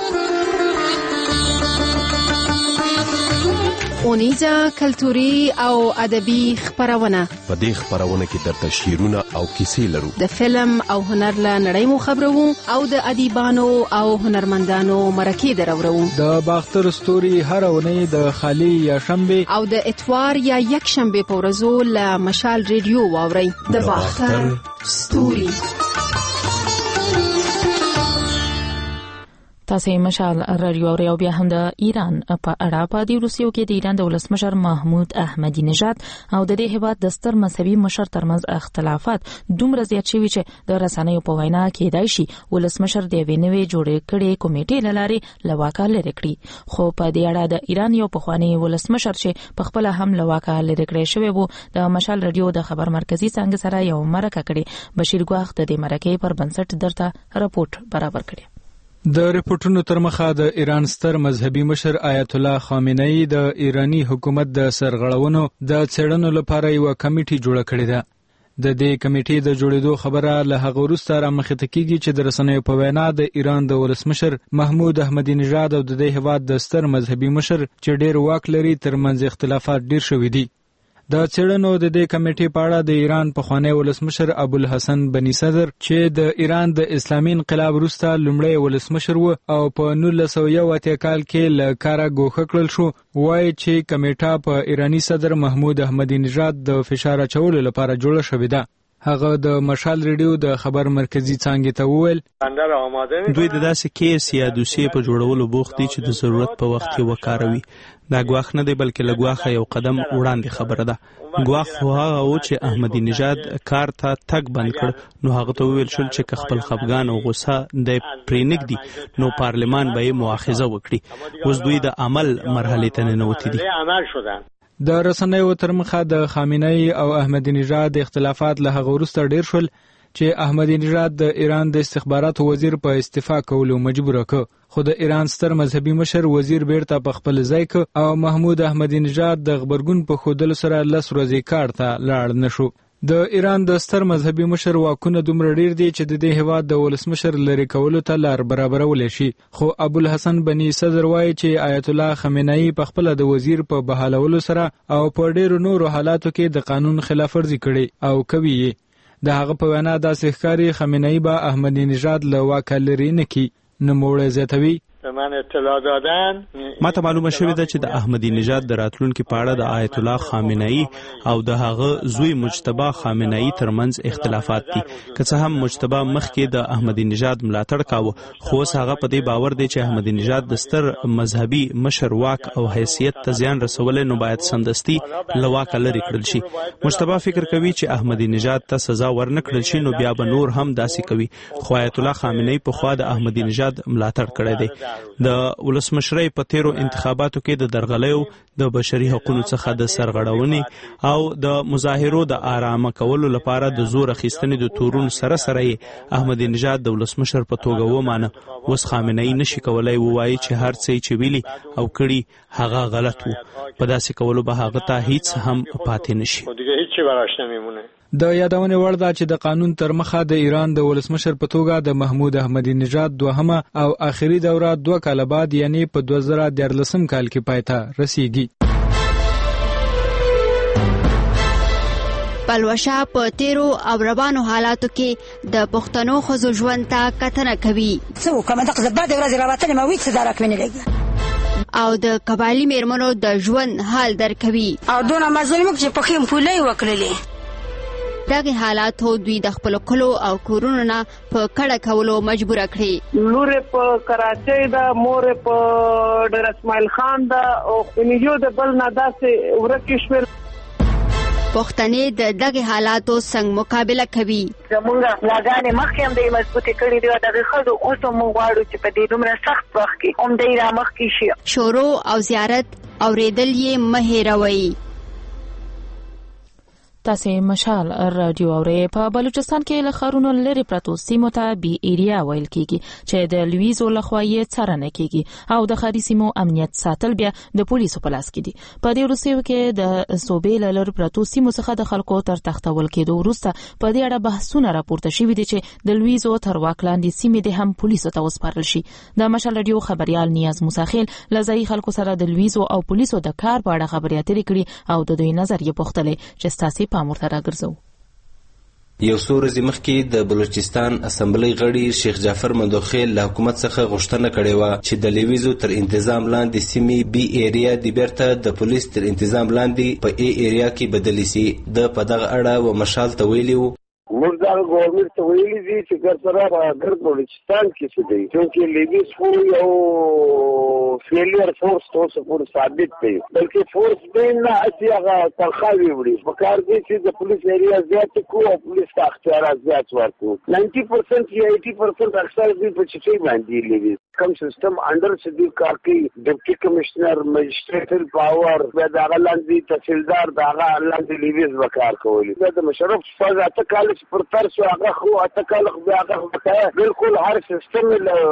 اونیزه کلتوري او ادبي خبرونه. په دې خبرونه کې درته شعرونه او کیسې لرو. د فلم او هنر له نړۍ مو خبرو او د ادیبانو او هنرمندانو مرکې درورو. د باختر ستوري هر اونۍ د خالی یا شنبه او د اتوار یا یک شنبه په ورځو له مشال ریډیو واوري. د باختر ستوري. تاسو مشال رادیو او بیا هم د ایران په اړه په دې روسیو کې د ایران د ولسمشر محمود احمدی نژاد او د دې هیواد د ستر مذهبي مشر ترمنځ اختلافات دومره زیات شوي چې د رسنیو په وینا کېدای شي ولسمشر د وینوي جوړې کړي کمیټې لارې لواکا لري کړي خو په دې اړه د ایران یو پخوانی ولسمشر چې په خپل هم لواکا لري کړی شوی وو د مشال رادیو د خبر مرکزی څنګه سره یو مرکه کړي بشیر ګواخ د دې مرکې پر بنسټ درته راپورټ برابر کړي د ریپورتونو تر مخه د ایران ستر مذهبي مشر آیت الله خامنه‌ای د ایرانی حکومت د سرغړونو د څېړنو لپاره یو کمیټه جوړه کړې ده د دې کمیټې د جوړېدو خبره له هغه وروسته رامخته کیږي چې د رسنیو په وینا د ایران د ولسمشر محمود احمدی نژاد او د دې هیواد د ستر مذهبي مشر چې ډېر واک لري ترمنځ اختلافات ډېر شوي دي د څېړنو د دې کمیټې په اړه د ایران پخوانی ولسمشر ابوالحسن بني صدر چې د ایران د اسلامي انقلاب وروسته لومړی ولسمشر و او په 1981 کال کې له کاره ګوښه کړل شو وایي چې کمیټه په ایرانی صدر محمود احمدی نژاد د فشار اچولو لپاره جوړه شوې ده هغه د مشال ریډیو د خبر مرکزی څنګه ته وویل دوی د داسې کیس یا دوسیې په جوړولو بوخت دي چې د ضرورت په وخت کې وکاروي دا ګواښ نه دی بلکې له ګواښه یو قدم وړاندې خبره ده ګواښ خو هغه و چې احمدی نژاد کار ته تګ بند کړ نو هغه ته وویل شول چې خپل خفګان او غوسه د پرېنږدي نو پارلمان به یې مؤاخذه وکړي اوس دوی د عمل مرحلې ته ننوتي دي د رسنیو تر مخه د خامنه‌ای او احمدی نژاد اختلافات له هغه وروسته ډېر شول چې احمدی نژاد د ایران د استخباراتو وزیر په استعفا کولو مجبور کړ خو د ایران ستر مذهبي مشر وزیر بیرته په خپل ځای کې او محمود احمدی نژاد د خبرګون په خودلو سره لس ورځې کار ته لاړ نشو د ایران د ستر مذهبي مشر واکونه دومره ډیر دي چې د دې هیواد د ولسمشر لری کولو ته لار برابرول شي خو ابوالحسن بني صدر وایي چې آیت الله خامنه‌ای په خپل د وزیر په بحالولو سره او په ډیرو نورو حالاتو کې د قانون خلاف ورزي کړي او کوي د هغه په وینا د ښکاری خامنه‌ای به احمدی نژاد له واک لري نه کی نموړې زیاتوي من اطلاع دادن ما ته معلومه شوې ده چې د احمدی نژاد د راتلونکو په اړه د آیت الله خامنه‌ای او د هغه زوی مجتبی خامنه‌ای ترمنځ اختلافات دي که څه هم مجتبی مخکې د احمدی نژاد ملاتړ کاوه خو اوس هغه په دې باور دی چې احمدی نژاد د ستر مذهبي مشر واک او حیثیت ته زیان رسولی نو باید سمدستي له واکه لرې کړل شي مجتبی فکر کوي چې احمدی نژاد ته سزا ورنکړل شي نو بیا به نور هم داسې کوي خو آیت الله خامنه‌ای په خوا د احمدی نژاد ملاتړ کړی دی د ولسمشرۍ په تیرو انتخاباتو کې د درغلیو د بشري حقوقو څخه د سرغړونې او د مظاهرو د آرامه کولو لپاره د زور اخیستنې د تورون سره سره احمدی نژاد د ولسمشر په توګه ومانه اوس خامنه‌ای نشي کولای ووایي چې هر څه چې ویلي او کړي هغه غلط وو په داسې کولو به هغه ته هیڅ هم پاتې نشي هیڅ براش نمیمونه د یادونې وړ ده چې د قانون تر مخه د ایران د ولسمشر په توګه د محمود احمدی نژاد دوهمه او آخري دوره 2 کال بعد یعنی په 2013 کال کې پای ته رسیږي پلوشه په تیرو او روانو حالاتو کې د پښتنو ښځو ژوند ته کتنه کوي څه کومه دغه زباده ورځ راوتلې ما وې څه درک مې نه لګي او د قبایلی میرمنو د ژوند حال درکوي او دونه مظلوم چې په خیم پولې وکړلې دغه حالاتو دوی د خپل کلو او کورونو نه په کډه کولو مجبور کړي لور په کراچۍ دا مور په ډیر اسماعیل خان دا او خنیجو د بل نه داسې ورکی شول پښتنې د دغه حالاتو څنګه مقابله کوي زمونږ لاګانې مخکې هم د مضبوطې کړي دی دغه خلکو اوس هم غواړو چې په دې دومره سخت وخت کې هم د را مخکې شي شورو او زیارت اوریدل یې مه هیروئ تاسو مشال رادیو اورې په بلوچستان کې له خارونو لري پرتو سیمو ته بي ایریا ویل کیږي چې د لویزو لخوا یې څارنه کیږي او د خاري سیمو امنیت ساتل بیا د پولیسو په لاس کې دي په دې وروستیو کې د صوبې لري پرتو سیمو څخه د خلکو تر تختول کېدو وروسته په دې اړه بحثونه راپورته شوي دي چې د لویزو تر واکلاندې سیمې د هم پولیسو ته وسپارل شي د مشال رادیو خبريال نیاز موساخیل لزای خلکو سره د لویزو او پولیسو د کار په اړه خبرې اترې کړي او د دوی نظر یې پوښتلې چې تاسو پامورته راګرځو یو څو ورځې مخکې د بلوچستان اسمبلی غړي شیخ جعفر مندوخیل له حکومت څخه غوښتنه کړې وه چې د لیویزو تر انتظام لاندې سیمې بي ایریا د بیرته د پولیس تر انتظام لاندې په ای ایریا کې بدلې سي د په دغه اړه و مشال ته ویلي وو موږ دا ګورنمنت ته ویلي دي چې ګرځره ګرد بلوچستان کې څه دی چې لیویز خو یو فیلیر فورس ته پور ثابت دی بلکې فورس دې نه اتی هغه تلخاوي وړي په کار کې چې د پولیس ایریا زیات کو او پولیس ته اختیارات زیات ورکو 90% یا 80% اکثر دې په چټي باندې لیویز کم سیستم انډر سدي کار کې ډیپټي کمشنر مجسټریټل پاور د هغه لاندې تحصیلدار د هغه لاندې لیویز وکړ کولی د مشرف فاز اته کال پر تر شو هغه خو اته کال بیا هغه بالکل هر سیستم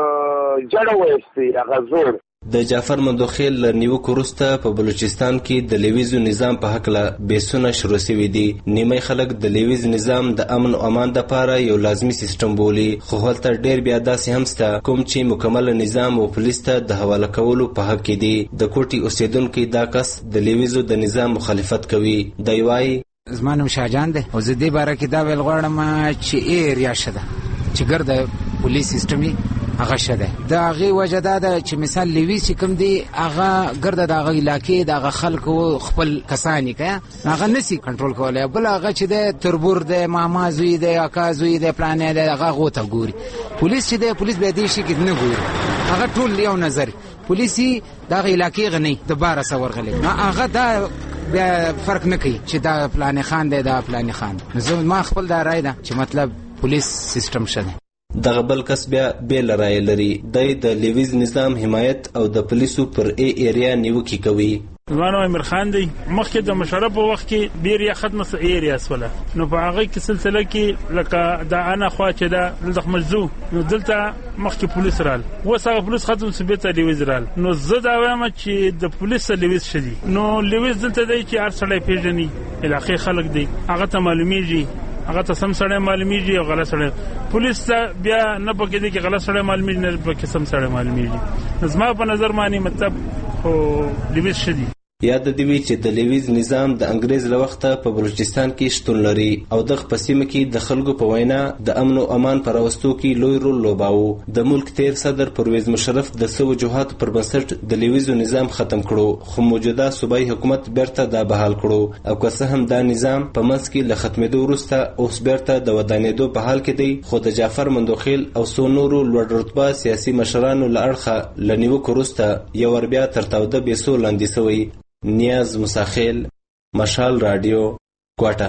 جوړ وایستی هغه زور د جعفر مندوخیل نیوکو وروسته په بلوچستان کې د لیویزو نظام په حق له بیسونه شروع شوي دي. نیمه خلک د لیویز نظام د امن او امان لپاره یو لازمي سیستم بولي، خو هلته ډیر بیا داسې هم شته کوم چې مکمل نظام او پولیس ته د حواله کولو په حق کې دي. د کوټي اوسیدونکو دا کس د لیویزو د نظام مخالفت کوي. دی وايي زمانم شاهجان ده او زه دې باره کې دا ویل غواړم چې ایریا شته چې ګرد پولیس سیستم هغه شته دا غي وجدا ده چې مثال لیوی چې کوم دی هغه ګرد د هغه علاقې د هغه خلکو خپل کسانی کې هغه نسی کنټرول کولای، بل هغه چې د تربور د مامازوی د اکازوی د پلانې د هغه غوته ګوري. پولیس چې د پولیس به دې شي کې نه ګوري، هغه ټول یو نظر پولیسي د هغه علاقې غني د 1200 ورغلي نه هغه دا بیا فرق نه کوي چې دا پلان خان دی دا پلان خان. زه ما خپل دا رائے ده چې مطلب پولیس سیستم شته. دغه بل کس بیا بیل رائے لري، د لیویز نظام حمایت او د پولیسو پر ایریا نیوکي کوي. زمانو امیر خان دی مخکې د مشرف په وخت کې بیریا ختمه ایریا سوله نو په هغه کې سلسله کې لکه دا انا خوا چې دا د مجزو نو دلته مخکې پولیس رال وسه پولیس ختم سبيته لیویز رال نو زه دا وایم چې د پولیس لیویز شدي نو لیویز دلته دی چې هر سړی پیژني علاقې خلک دی هغه ته معلومیږي هغه ته سم سړی معلومیږي او غلط سړی پولیس ته بیا نه پکې دی چې غلط سړی معلومیږي نه پکې سم سړی معلومیږي. زما په نظر باندې مطلب خو لیویز شدي. یاد دی وی چې د لیویز نظام د انګریز له وخته په بلوچستان کې شتون لري او د پسیمه کې د خلکو په وینا د امن او امان پر واستو کې لوی رول لوباو. د ملک تیر صدر پرویز مشرف د سو وجوهات پر بنسټ د لیویزو نظام ختم کړو، خو موجوده صوبایي حکومت بیرته دا بحال کړو او که څه هم دا نظام په منځ کې له ختمېدو وروسته اوس بیرته د ودانېدو په حال کې دی، خو د جعفر مندوخیل او څو نورو لوړ رتبه سیاسي مشرانو له اړخه له نیوکو وروسته یو ور بیا تر تاوده بیسو لاندې شوی. نیاز مساخیل، مشال رادیو، کوټه.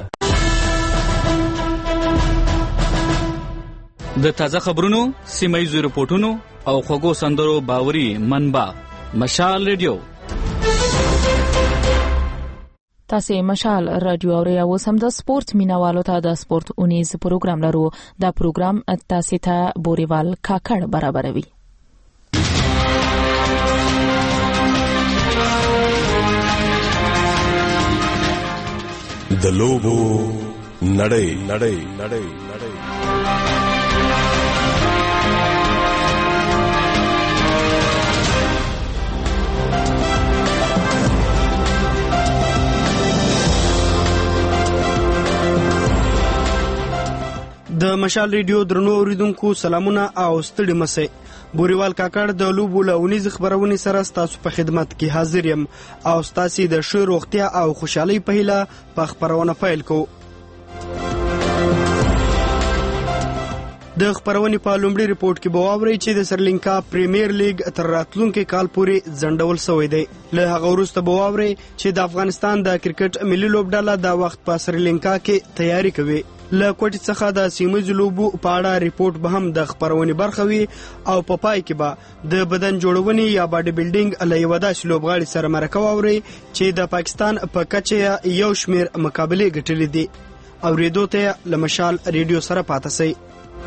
د تازه خبرونو، سیمایي رپورټونو او خوږو سندرو باوري منبع مشال رادیو. تاسو مشال رادیو اورئ او سم د سپورت مینوالو ته د سپورت اونیز پروګرام لرو. دا پروګرام تاسو ته بوريوال کاکړ برابروي. د لوبو نړۍ. د مشال ریډیو درنو اوریدونکو سلامونه او ستړي مسئ. بوريوال کاکړ د لوبو لونیز خبرونه سره تاسو په خدمت کې حاضر یم او تاسو د ښه روغتیا او خوشحالي په هیله په خبرونه پیل کوو. د خبرونې په لومړي ریپورت کې به واورئ چې د سریلانکا پریمیر لیګ تر راتلونکي کال پورې ځنډول شوی دی. له هغه وروسته به واورئ چې د افغانستان د کرکټ ملي لوبډله د وخت په سریلانکا کې تیاری کوي. له کوټې څخه د سیمه لوبو په اړه ریپورت به هم د خبرونې برخه وي او په پای کې به د بدن جوړونې یا باډي بلډینګ له یو داسې لوبغاړي سره مرکه واوري چې د پاکستان په کچه یو شمیر مقابله ګټلې دي. اوریدو ته له مشال ریډیو سره پاتې سي.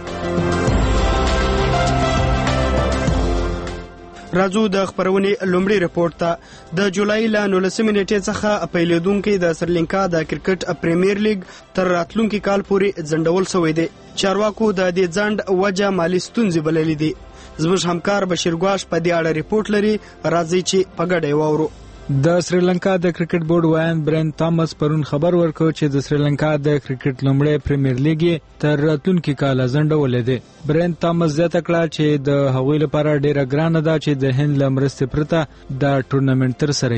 راځو د خبرونې لومړی ریپورت ته. د جولای له 19 نیټې څخه پیلېدونکي د سریلانکا د کرکټ پریمیر لیګ تر راتلونکي کال پورې ځنډول شوی دی. چارواکو د دې ځنډ وجه مالي ستونزې بللې دي. زموږ همکار بشیر ګواش په دې اړه ریپورت لري، راځي چې په ګډه واورو. د سریلانکا د کرکټ بورډ وایان برین تامس پرون خبر ورکړ چې د سریلانکا د کرکټ لومړی پریمیر لیګ تر راتلونکي کال ځنډولې ده. برین تامس زیاته کړه چې د هغوی لپاره ډیره ګرانه ده چې د هند له مرستې پرته د ټورنمنټ تر سره کړي.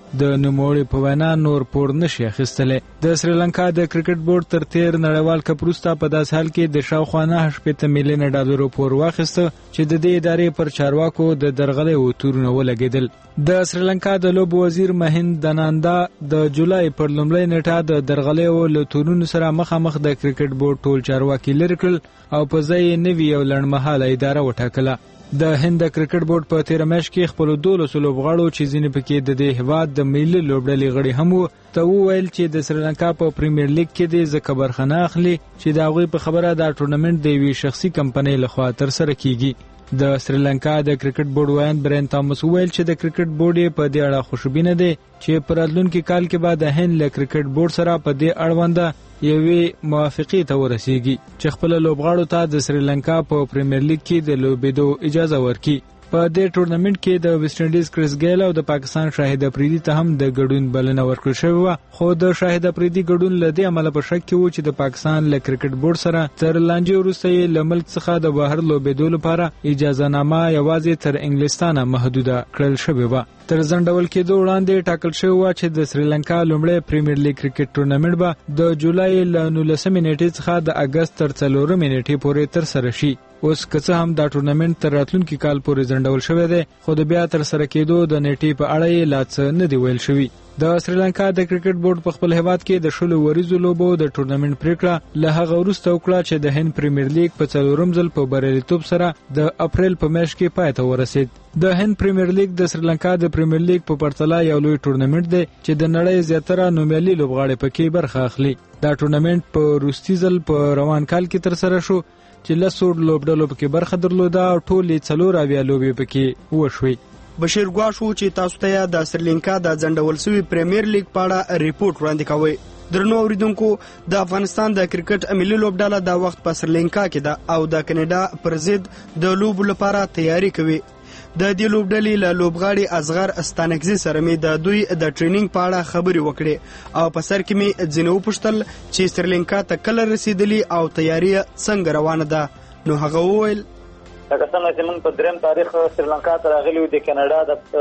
د نوموړي په وینا نور پور نشي اخیستلی. د سریلانکا د کرکټ بورډ تر تیر نړیوال کپ وروسته په داسې حال کې د شاوخوا $9 میلیونه ډالرو پور واخیسته چې د دې ادارې پر چارواکو د درغلۍ تورونه ولګېدل. د سریلانکا د لوبو وزیر مهند دناندا د جولای پر لومړۍ نیټه د درغلیو له تورونو سره مخامخ د کرکټ بورډ ټول چارواکي لرې کړل او په ځای یې نوې یو لنډمهاله اداره وټاکله. د هند د کرکټ بورډ په تیر میاشت کې خپل 12 لوبغاړو چې ځینې پکې د دې هیواد د ملي لوبډلې غړي هم وو ته وویل چې د سریلانکا په پریمیر لیګ کې د ځکه برخه نه اخلي چې د هغوی په خبره دا ټورنمنت د یوې شخصي کمپنۍ لخوا ترسره کیږي. د سریلانکا د کرکټ بورډ وایند برین تامس وویل چې د کرکټ بورډ په دې اړه خوشبینه دی چې په راتلونکي کال کې به د هند له کرکټ بورډ سره په دې اړونده یوې موافقې ته ورسیږي چې خپل لوبغاړو ته د سریلانکا په پریمیر لیګ کې د لوبېدو اجازه ورکړي. په دې ټورنمنت کې د ویسټ انډیز کریس ګیل او د پاکستان شاهد افریدي ته هم د ګډون بلنه ورکړل شوې وه، خو د شاهد افریدي ګډون له دې امله په شک کې و چې د پاکستان له کرکټ بورډ سره تر لانجې وروسته یې له ملک څخه د بهر لوبېدو لپاره اجازه نامه یوازې تر انګلستانه محدوده کړل شوې وه. تر ځنډول کېدو وړاندې ټاکل شوی و چې د سریلانکا لومړی پریمیر لیګ کرکټ ټورنمنت به د جولای له 19 نیټې څخه د اګست تر 4 نیټې پورې ترسره شي. اوس که څه هم دا ټورنمنت تر راتلونکي کال پورې ځنډول شوی دی، خو د بیا ترسره کېدو د نیټې په اړه یې لا څه نه دی ویل شوي. د سریلانکا د کرکټ بورډ په خپل هیواد کې د 16 وریزو لوبو د ټورنمنت پریکړه له هغه وروسته وکړه چې د هند پریمیر لیګ په 4 ځل په بریالیتوب سره د اپریل په میاشت کې پای ته ورسید. د هند پریمیر لیګ د سریلانکا د پریمیر لیګ په پرتله یو لوی ټورنمنت دی چې د نړۍ زیاتره نومیالي لوبغاړي پکې برخه اخلي. دا ټورنمنت په وروستي ځل په روان کال کې ترسره شو چې 10 لوبډلو پکې برخه درلوده او ټولې 4 لوبې پکې وشوي. بشیر ګواښ چې تاسو ته د سریلانکا د ځنډول شوي پریمیر لیګ په اړه ریپورت وړاندې کوي. درنو اوریدونکو، د افغانستان د کرکټ ملي لوبډله د وخت په سریلانکا کې ده او د کاناډا پر ضد د لوبو لپاره تیاری کوي. د دې لوبډلې له لوبغاړي اصغر استانکزي سره مې د دوی د ټریننګ په اړه خبرې وکړې او په سر کې مې ځینې وپوښتل چې سریلانکا ته کله رسیدلی او تیاری څنګه روانه ده. نو هغه وویل لکه څنګه چې موږ په دریم تاریخ سریلانکا ته راغلي وو د کاناډا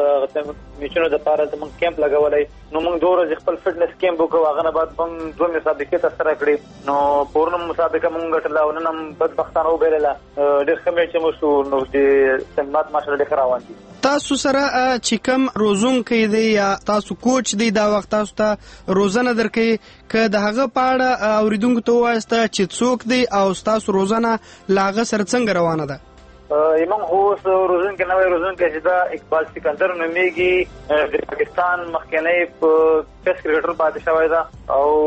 د میچونو دپاره موږ کیمپ لګولی، نو موږ 2 ورځې خپل فټنس کیمپ وکړو. هغه نه بعد موږ 2 مسابقې ترسره کړې، نو پورنم مسابقه موږ ګټله او نن هم بدبختانه وبایلله. ډېر ښه میچ مو شو، نو د سمات ماشاءالله ډېر ښه روان دي. تاسو سره چې کوم روزونکی دی یا تاسو کوچ دی دا وخت تاسو ته روزنه درکوي، که د هغه په اړه اوریدونکو ته ووایاست چې څوک دی او ستاسو روزنه له هغه سره څنګه روانه ده؟ ایمان اوس روزونکی نوی روزونکی چې دا اقبال سکندر نومیږي، د پاکستان مخکنی ټیسټ کرکټر پاتې شوی ده او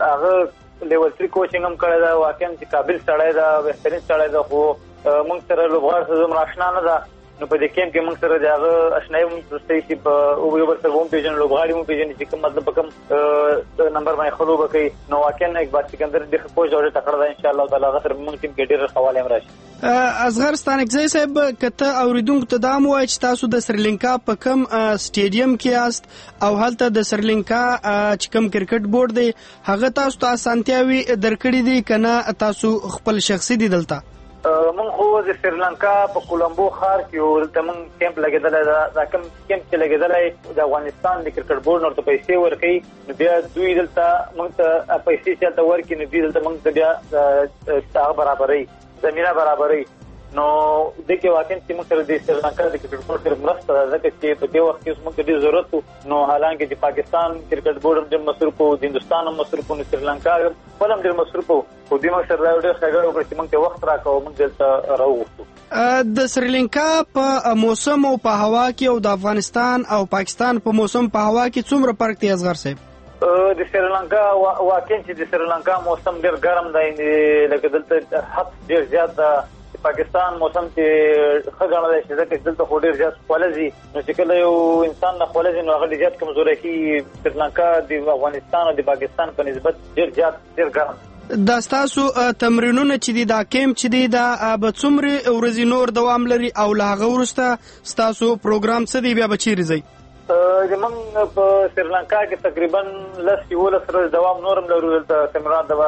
هغه لیول 3 کوچینګ هم کړی ده. واقعا چې قابل سړی ده، بهترین سړی ده، خو موږ سره لوبغاړو سره دومره اشنا نه ده. نو په دې کیمپ کې موږ سره د هغه اشنایي هم دوستۍ چې په یو بل سره هم پېژنو، لوبغاړي هم پېژني چې کوم مطلب په کوم نمبر باندې ښه لوبه کوي. نو واقعا اقبال سکندر ډېر ښه کوچ او ډېر تکړه ده. انشاءالله تعالی هغه سره موږ ټیم کې ډېر ښه والی هم راشي. اصغر ستانکزی صاحب، که ته اوریدونکو ته دا هم ووایې چې تاسو د سریلانکا په کوم سټیډیم کې یاست او هلته د سریلانکا چې کوم کرکټ بورډ دی هغه تاسو ته اسانتیاوې درکړي دي که نه تاسو خپل شخصي دي دلته؟ موږ خو د سریلانکا په کولمبو ښار کې یو، دلته موږ کیمپ لګېدلی ده. دا کوم کیمپ چې لګېدلی د افغانستان د کرکټ بورډ ورته پیسې ورکوي، نو بیا دوی دلته موږ ته پیسې چې هلته ورکړي، نو دوی دلته موږ ته بیا هغه برابروي، زمینه برابروي. نو دې کې واقعا چې موږ سره د سریلانکا د کرکټ بورډ سره مرسته ده، ځکه چې په دې وخت کې موږ ته ډېر ضرورت و. نو حالانکه چې پاکستان کرکټ بورډ هم ډېر مصروف و، د هندوستان هم مصروف و، نو سریلانکا خپل هم ډېر مصروف و، خو دوی موږ سره ډېر ښېګړه وکړه چې موږ ته وخت راکړه او موږ دلته راوغوښتو. د سریلانکا په موسم او په هوا کې او د افغانستان او پاکستان په موسم په هوا کې څومره فرق دی اصغر صاحب؟ د سریلانکا واقعا چې د سریلانکا موسم ډېر ګرم دی، لکه دلته حد ډېر زیات ده. پاکستان موسم چې ښه ګڼلی شي ځکه چې دلته خو ډېر زیات خولځي، نو چې کله یو انسان نه خولځي نو هغه ډېر زیات کمزوری کېږي. سریلانکا د افغانستان او د پاکستان په نسبت ډېر ګرم. دا ستاسو تمرینونه چې دي، دا کیمپ چې دی، دا به څومره ورځې نور دوام لري او له هغه وروسته ستاسو پروګرام څه دی، بیا به چیرې ځئ؟ زموږ په سریلانکا کې تقریبا 10-11 ورځې دوام نور هم لرو دلته تمرینات دپاره.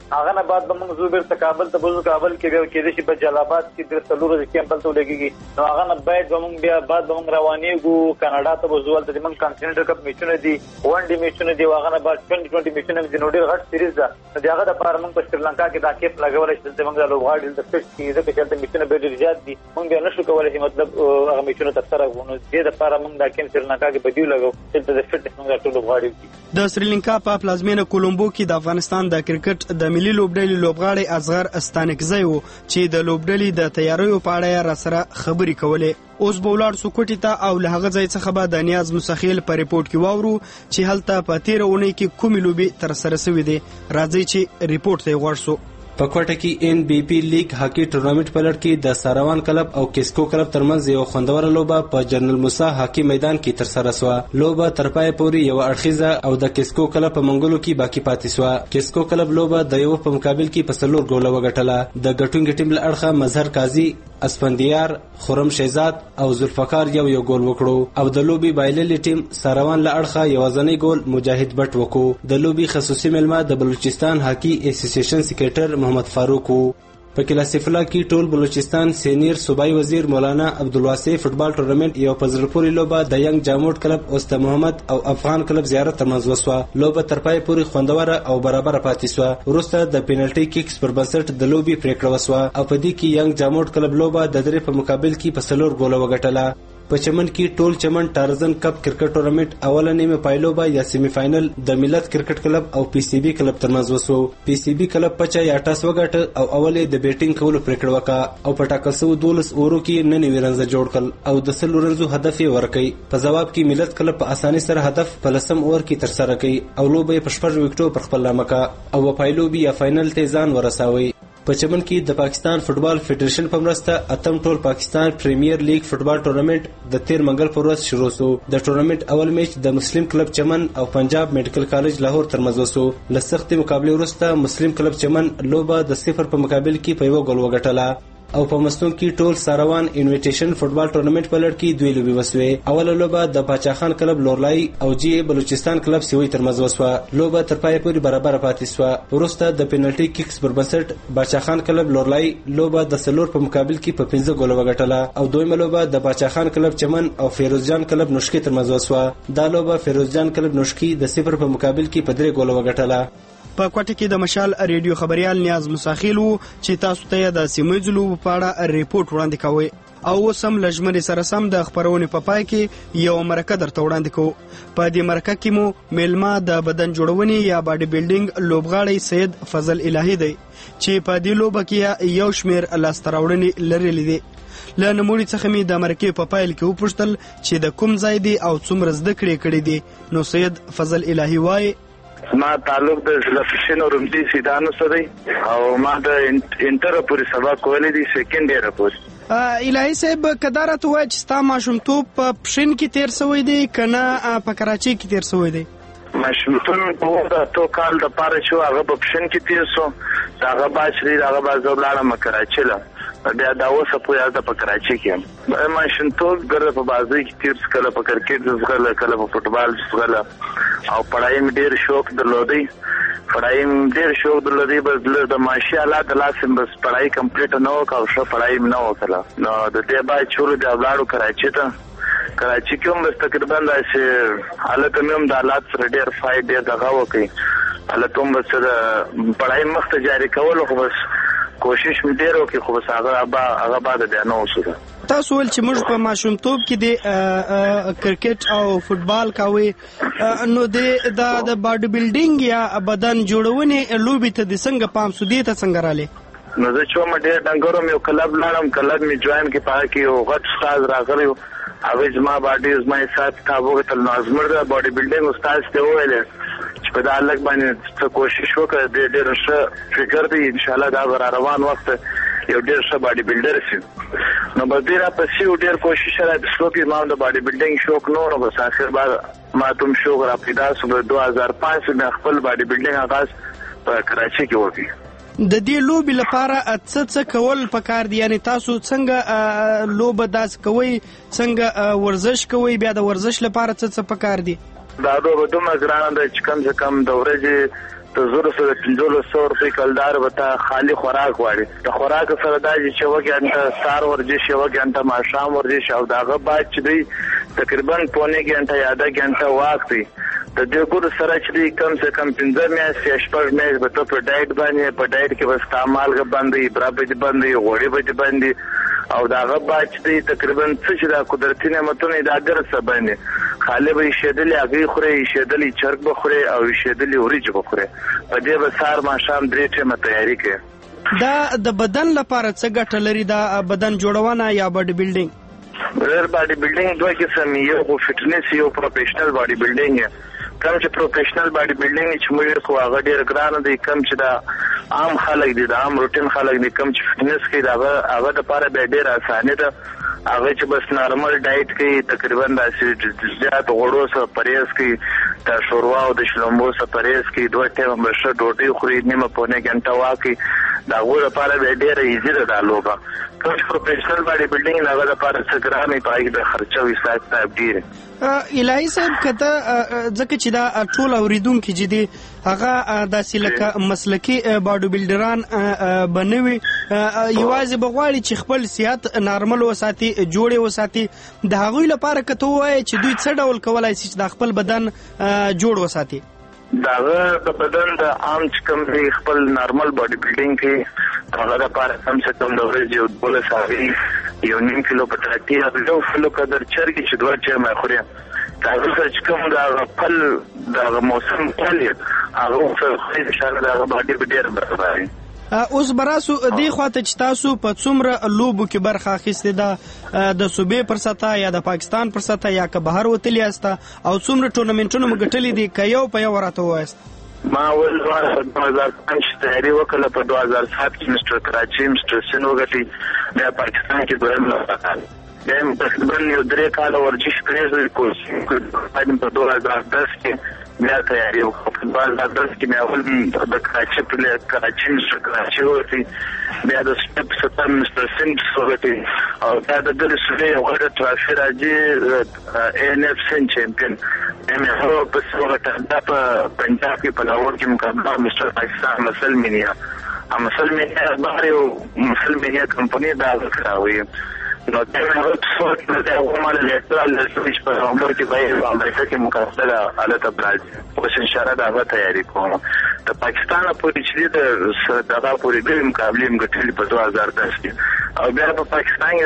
هغه نه بعد به موږ زو بیرته کابل ته بوزو. کابل کې بیا کېدای شي په جلالاباد کې د څلورو کیمپ ته ولګيږي. نو هغه نه باید به موږ بیا بعد به موږ روانېږو کاناډا ته بوزو. ولته د موږ کانټیننټل کپ میچونه دي، ون ډي میچونه دي، هغه نه بعد 2020 میچونه دي. نو ډېر غټ سیریز ده. نو هغه د لپاره موږ په سریلانکا کې دا کیپ لګولای شي چې موږ د لوبغاړي د فټ کې د کچالت میچونه به ډېر زیات دي. موږ بیا نشو کولای چې مطلب هغه میچونه تر غوونو دي. د لپاره موږ دا کیپ سریلانکا کې بدیو لګو چې د فټ موږ ټول لوبغاړي دي. د سریلانکا په پلازمینه کولمبو کې د افغانستان د کرکټ د ملي لوبډلې لوبغاړي اصغر استانکزی وو چې د لوبډلې د تیاریو په اړه را سره خبرې کولې. اوس بولار سکوټی ته او له هغه ځای څخه به د نیاز مسخیل په ریپورت کې واورو چې هلته په 13 اونۍ کې کومې لوبې تر سره شوې دي. راځي چې ریپورت ته ورسو. په کوټه کې ان بي پی لیگ هاکی ټورنمنت په لړ کې د ساروان کلب او کیسکو کلب ترمنځ یو خوندوره لوبه په جنرال موسی هاکی میدان کې تر سره شوه. لوبه تر پای پورې یو اړخیزه او د کیسکو کلب په منګولو کې باقی پاتې شوه. کیسکو کلب لوبه د یو په مقابل کې په 4 ګوله وګټله. د ګټونکي ټیم له اړخه مظهر قاضي، اسفندیار، خرم شهزاد او ذوالفقار یو ګول وکړو او د لوبي بایللي ټیم ساروان له اړخه یوازنی ګول مجاهد بټ وکړو. د لوبي خصوصي ملما د بلوچستان هاکی اسوسییشن سیکریټر محمد فاروق وو. په کلاسیفلا کې ټول بلوچستان سینیر صوبایي وزیر مولانا عبدالواسع فوتبال ټورنمنت یو په زړه پورې لوبه د ینګ جاموټ کلب اوسته محمد او افغان کلب زیارت ترمنځ وسوه. لوبه تر پای پورې خوندوره او برابر پاتې شوه. وروسته د پینالټي کیکس پر بنسټ د لوبي پریکړه وسوه او په دې کې ینګ جاموټ کلب لوبه د 3 په مقابل کې په 4 ګوله وګټله. په چمن کې ټول چمن ټارزن کپ کرکټ ټورنمنت اوله نیمه پایلوبه یا سیمی فائنل د ملت کرکټ کلب او پی سی بی کلب ترمنځ وسو. پی سی بی کلب 50 یا 80 وګټه او اوله د بیټینګ کولو پریکړه وکړه او په ټاکل شوی 12 اورو کې نن ویرنځ جوړ کړ او د 100 رنزو هدف یې ورکړ. په جواب کې ملت کلب په اساني سره هدف په لسم اور کې تر سره کړ او لوبه په 6 وکټو پر خپل نامه کا او پایلوبي یا فائنل ته ځان ورساوي. په چمن کې د پاکستان فوتبال فدریشن په مرسته اتم ټول پاکستان پریمیر لیگ فوتبال ټورنمنت د 13 منګل پر ورځ شروع شو. د ټورنمنت اول میچ د مسلم کلب چمن او پنجاب میډیکل کالج لاهور ترمنځ وسو. له سختې مقابله وروسته مسلم کلب چمن لوبه د 0 په مقابل کې په 1 ګول وګټله او په مستون کې ټول ساروان انویټیشن فوتبال ټورنمنت په لړ کې 2 لوبې وسوې. اوله لوبه د پاچاخان کلب لورلای او جی بلوچستان کلب سیوی ترمنځ وسوه. لوبه تر پای پورې برابر پاتې شوه. وروسته د پینالټي کیکس پر بنسټ پاچاخان کلب لورلای لوبه د 4 په مقابل کې په 15 ګول وګټله او دویمه لوبه د پاچاخان کلب چمن او فیروزجان کلب نوشکی ترمنځ وسوه. دا لوبه فیروزجان کلب نوشکی د 0 په مقابل کې په 3 ګول وګټله. په کوټه کې د مشال ریډیو خبريال نیاز مساخیل وو چې تاسو ته د سیمې ځلو په اړه ریپورت وړاندې کوي او سم لجمري سره سم د خبرونې په پای کې یو مرکه درته وړاندې کوو. په دې مرکه کې مو میلما د بدن جوړونې یا باډي بیلډینګ لوبغاړی سید فضل الهی دی چې په دې لوبه کې یو شمیر لاستراوړنې لرلې دي. له نموړي څخه می د مرکه په پایل کې وپوښتل چې د کوم ځای دی او څومره زده کړې دي. نو سید فضل الهی وایي ما تعلق د لفشن او رمزي سیدانو سره او ما د انټر پورې سبق کولې دي سیکنډ ایئر پورې. الهی صاحب کدارت وای چې ستا ماشومتوب په پښین کې تیر شوی دی کنه په کراچۍ کې تیر شوی دی؟ ماشومتوب په تو کال د پاره شو هغه په پښین کې تیر شو. هغه باشري هغه بازولاله مکراچۍ له بیا دا اوسه په یاد په کراچۍ کې ماشومتوب ګره په بازي کې تیر کله په کرکټ زغله کله په فوتبال زغله او پړای مې ډیر شوق درلودي. پړای مې ډیر شوق درلودي بس د ماشي حالات لاسم بس پړای کمپلیټ نه وکاو شو پړای مې نه وکړه. نو د دې باید شروع د اولادو کراچۍ کې هم بس تقریبا داسې حالت مې هم د حالات سره ډیر فائدې ډیر دغه وکړي حالت هم بس د پړای مخ ته جاری کول خو بس کوشش مې ډیر وکړ خو بس هغه بعد بیا نه وسوه. تاسو ول چې موږ په ماشومتوب کې د کرکټ او فوتبال کوي نو د باډي بیلډینګ یا بدن جوړونې لوبي ته د څنګه پام سودی ته څنګه رااله؟ نو زه چې ما ډیر ډنګورم یو کلب لاړم کلب می جوائن کې پاره کې یو غټ استاد راغلی او زما باډي زما سات تابو تل نازمر د باډي بیلډینګ استاد ته ویل چې په دا لګ باندې څه کوشش وکړه ډیر ښه فکر دی ان شاء الله دا روان وخت یو ډیر ښه باډي بیلډر شي. نو به ډیر په سیو ډیر کوشش سره د سلوپی ما د باډي بیلډینګ شوق نور بس اخر بعد ما تم شوق را پیدا سو 2005 میں خپل باډي بیلډینګ آغاز په کراچۍ کې وکړ. د دې لوبي لپاره څه کول پکار دي؟ یعنی تاسو څنګه لوبه داس کوي څنګه ورزش کوي بیا د ورزش لپاره څه پکار دي؟ دا لوبه دومره ګرانه ده چې کم سے کم د ورځې ته 1500 روپۍ کلدار وتا خالی خوراک غواړي د خوراک سره دا چې وګڼته سار ورزش وګڼته ماښام ورزش او داغه بعد چې دی تقریبا پونه غنټه یا د غنټه وخت دی د دې ګور سره چې کم سے کم 15 میاشتې یا 16 میاشتې به په ډایټ باندې په ډایټ کې بس استعمال باندې برابر باندې غوړي باندې او داغه بعد چې تقریبا څه دا قدرتي نعمتونه دا ګرځ باندې خالی به شیدل هغه خوري شیدل چرګ بخوري او شیدل وريج بخوري په دې به سار ماښام 3 ټیمه تیاری کوي دا د بدن لپاره څه ګټه لري دا بدن جوړونه یا باډي بیلډینګ باډي بیلډینګ دوه قسم یو فټنس یو پروفیشنل باډي بیلډینګ کوم چې پروفیشنل باډي بیلډینګ چې موږ خو هغه ډیر ګران دي کوم چې دا عام خلک دي دا عام روټین خلک دي کوم چې فټنس کوي دا هغه د لپاره به ډیر اسانه ده هغه چې بس نارمل ډایټ کوي تقریبا د زیات غوړو سره پرهیز کوي د شوروا او د شلومبو سره پرهیز کوي دوه ټیمه مشه ډوډۍ خوري نیمه پونه غنټه واکي دا غوړ لپاره به ډیر ایزی ده دا لوبه کوم پروفیشنل باډي بیلډینګ هغه لپاره څه ګرامي پای د خرچو حساب صاحب ډیر الهي صاحب کته ځکه چې دا ټول اوریدونکو چې دي هغه داسې لکه مسلکي باډي بیلډران بنوي یوازې بغواړي چې خپل صحت نارمل وساتي جوړي وساتي د هغوی لپاره کته وای چې دوی څه ډول کولای شي چې د خپل بدن جوړ وساتي داغه د بدن د عام کوم خپل نارمل باډي بیلډینګ کې هغه لپاره کم سے کم د ورځې یو 12 ساعت یو نیم کیلو پټاټي او 2 کیلو قدر چرګ چې دوه چې ما خوري هغه چې کوم دا خپل د موسم کالي هغه څه چې شاله د باډي ډیر برابرای اوس براسو دی خواته چې تاسو په څومره لوبو کې برخه اخیستې ده د صوبې پر سطح یا د پاکستان پر سطح یا که بهر وتلی است او څومره ټورنمنټونه مو ګټلې دي که یو په یو راته وایست ما ول 2005 تیاری وکړه په 2007 کې مستر کراچي مستر سن وګټي د پاکستان کې دویم لپاره دیم تقریبا یو 3 کال ورزش کړی کوشش کوم په 2010 کې بیا تیاری وکړه په 2010 کې مې اول د کراچي مستر کراچي وګټي بیا د سټپ ستم مستر سن وګټي او دا د دل سره یو غټ ترافی راځي ان اف سن چمپیون مې هغه په څوګه د پنجاب کې په لاهور کې مقابله مستر پاکستان مسلمانیا بهر یو مسلمانیا کمپنی دا وکړه نو دا هغه څه د عمل له اړتیا چې په عمر کې به امریکا کې مقابله حالت برازیل اوس ان شاء الله دا تیاری کوم د پاکستان په چې د دغه پورې د مقابله مګټلې په 2010 کې او بیا په پاکستان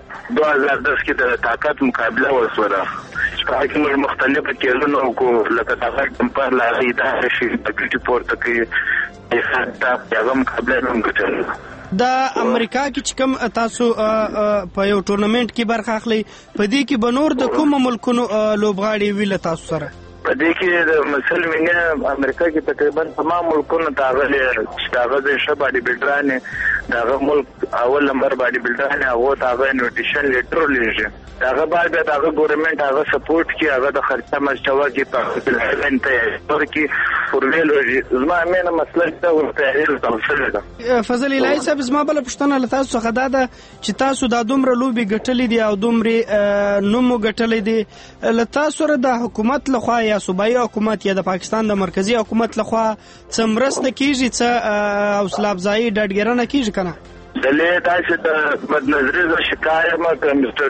2010 کې د طاقت مقابله وسوله چې موږ مختلف کېلونو کو لکه دغه کمپر لا غیدا شي په کې پورته کې حتی هغه مقابله هم ګټل د امریکا کې چې کوم تاسو په یو ټورنمنت کې برخه اخلي په دې کې بنور د کوم ملکونو لوبغاړي ویل تاسو سره په دې کې د مسلمانیا امریکا کې تقریبا تمام ملکونو تاغلي داغه د شباډي بلډران داغه ملک اول نمبر باډي بلډران او داغه انویټیشن لیټر لږه داغه بعد داغه ګورنمنت هغه سپورټ کې هغه د خرچه مستوى کې په ایونت تور کې فورمل زما مینه مسله ته ورته توصل ده فضل الهي صاحب زما بل پښتنه لته څخه دا چې تاسو د دومره لوبي ګټلې دي او دومره نومو ګټلې دي لته سره د حکومت لخوا یا صوبایي حکومت یا د پاکستان د مرکزی حکومت لخوا څمرسته کیږي څه حوصله افزایی ډډګرنه کیږي کنه دلې تاسو د بدنظري ز شکایت ما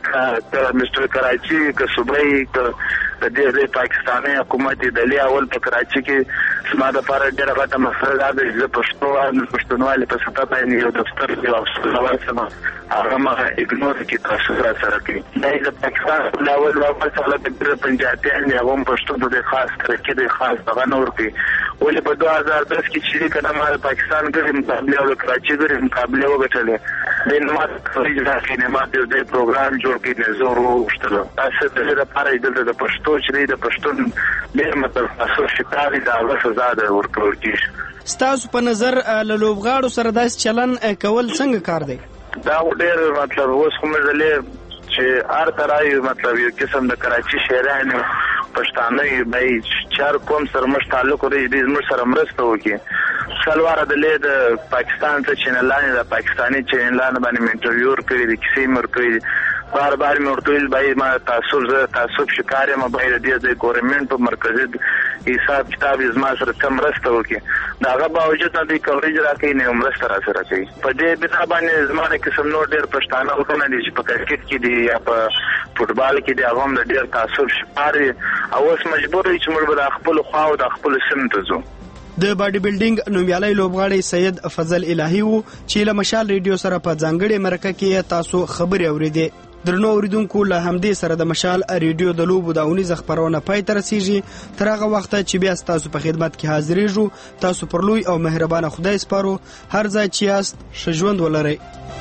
مستر کراچي ک صوبایي ک د دې پاکستاني حکومت دلې اول په کراچي کې سما د پاره ډېر غټه مسله ده د پښتونوالي په سطح باندې یو دفتر دی او څه سم هغه ما اګنور کې تاسو سره کوي د پاکستان لاول په د پنجابیان یو پښتون د خاص ترکیب خاص دغه نور کې ولې په 2010 کې چې کله ما پاکستان کې مقابله او کراچي کې مقابله وکړه د نماز خارج راځي ما د دې پروګرام جوړ کړی نه زور وشتل تاسو د دې لپاره د پښتو چې د پښتون ډېر مطلب تاسو شکاري دا سزا ده ورکول کیږي ستاسو په نظر له لوبغاړو سره داس چلن کول څنګه کار دی دا ډېر مطلب اوس کوم ځلې چې هر طرای مطلب یو قسم د کراچي شهرانو پښتانه به چار قوم سره مش تعلق لري د زموږ سره مرسته وکړي سلوار د لید پاکستان ته چینلانه د پاکستاني چینلانه باندې انټرویو ورکړي د کیسې مرکړي بار بار مې ورته ویل بای ما تاسو شکارې ما باید د ګورنمنت په مرکزي حساب کتاب زما سره کم رسته وکي داغه باوجود نه د کوریج راکې نه عمرسته را سره کوي په دې بنا باندې زمانه قسم نور ډېر پښتانه وکړي دي چې په کرکټ کې دي یا په فوټبال کې دي هغه هم ډېر تعصب شپاري او اوس مجبور دي چې موږ د خپل خوا او د خپل سم ته ځو د باډي بلډینګ نومیالي لوبغاړی سید فضل الهی وو چې له مشال ریډیو سره په ځانګړي مرکه کې تاسو خبري اوریدې درنو اوریدونکو له همدې سره د مشال ریډیو د لوبو د اونیز خبرونه پای ته رسیږي تر هغه وخت چې بیا تاسو په خدمت کې حاضرېږو تاسو پر لوی او مهربانه خدای سپارو هر ځای چې یاست ښه ژوند ولرئ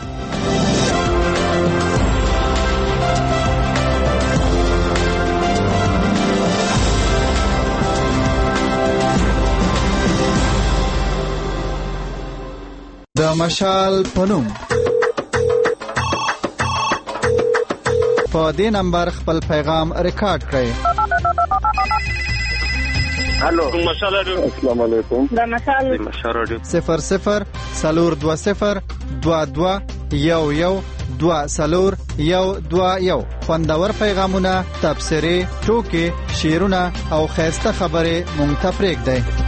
د مشال پنوم په دې نمبر خپل پیغام ریکارډ کړئ. هلو مشال رادیو. السلام علیکم. د مشال رادیو 00 420 22 11 2 خوندور پیغامونه، تبصرې، ټوکې، شعرونه او خیسته خبرې مونږ ته پرېږدئ.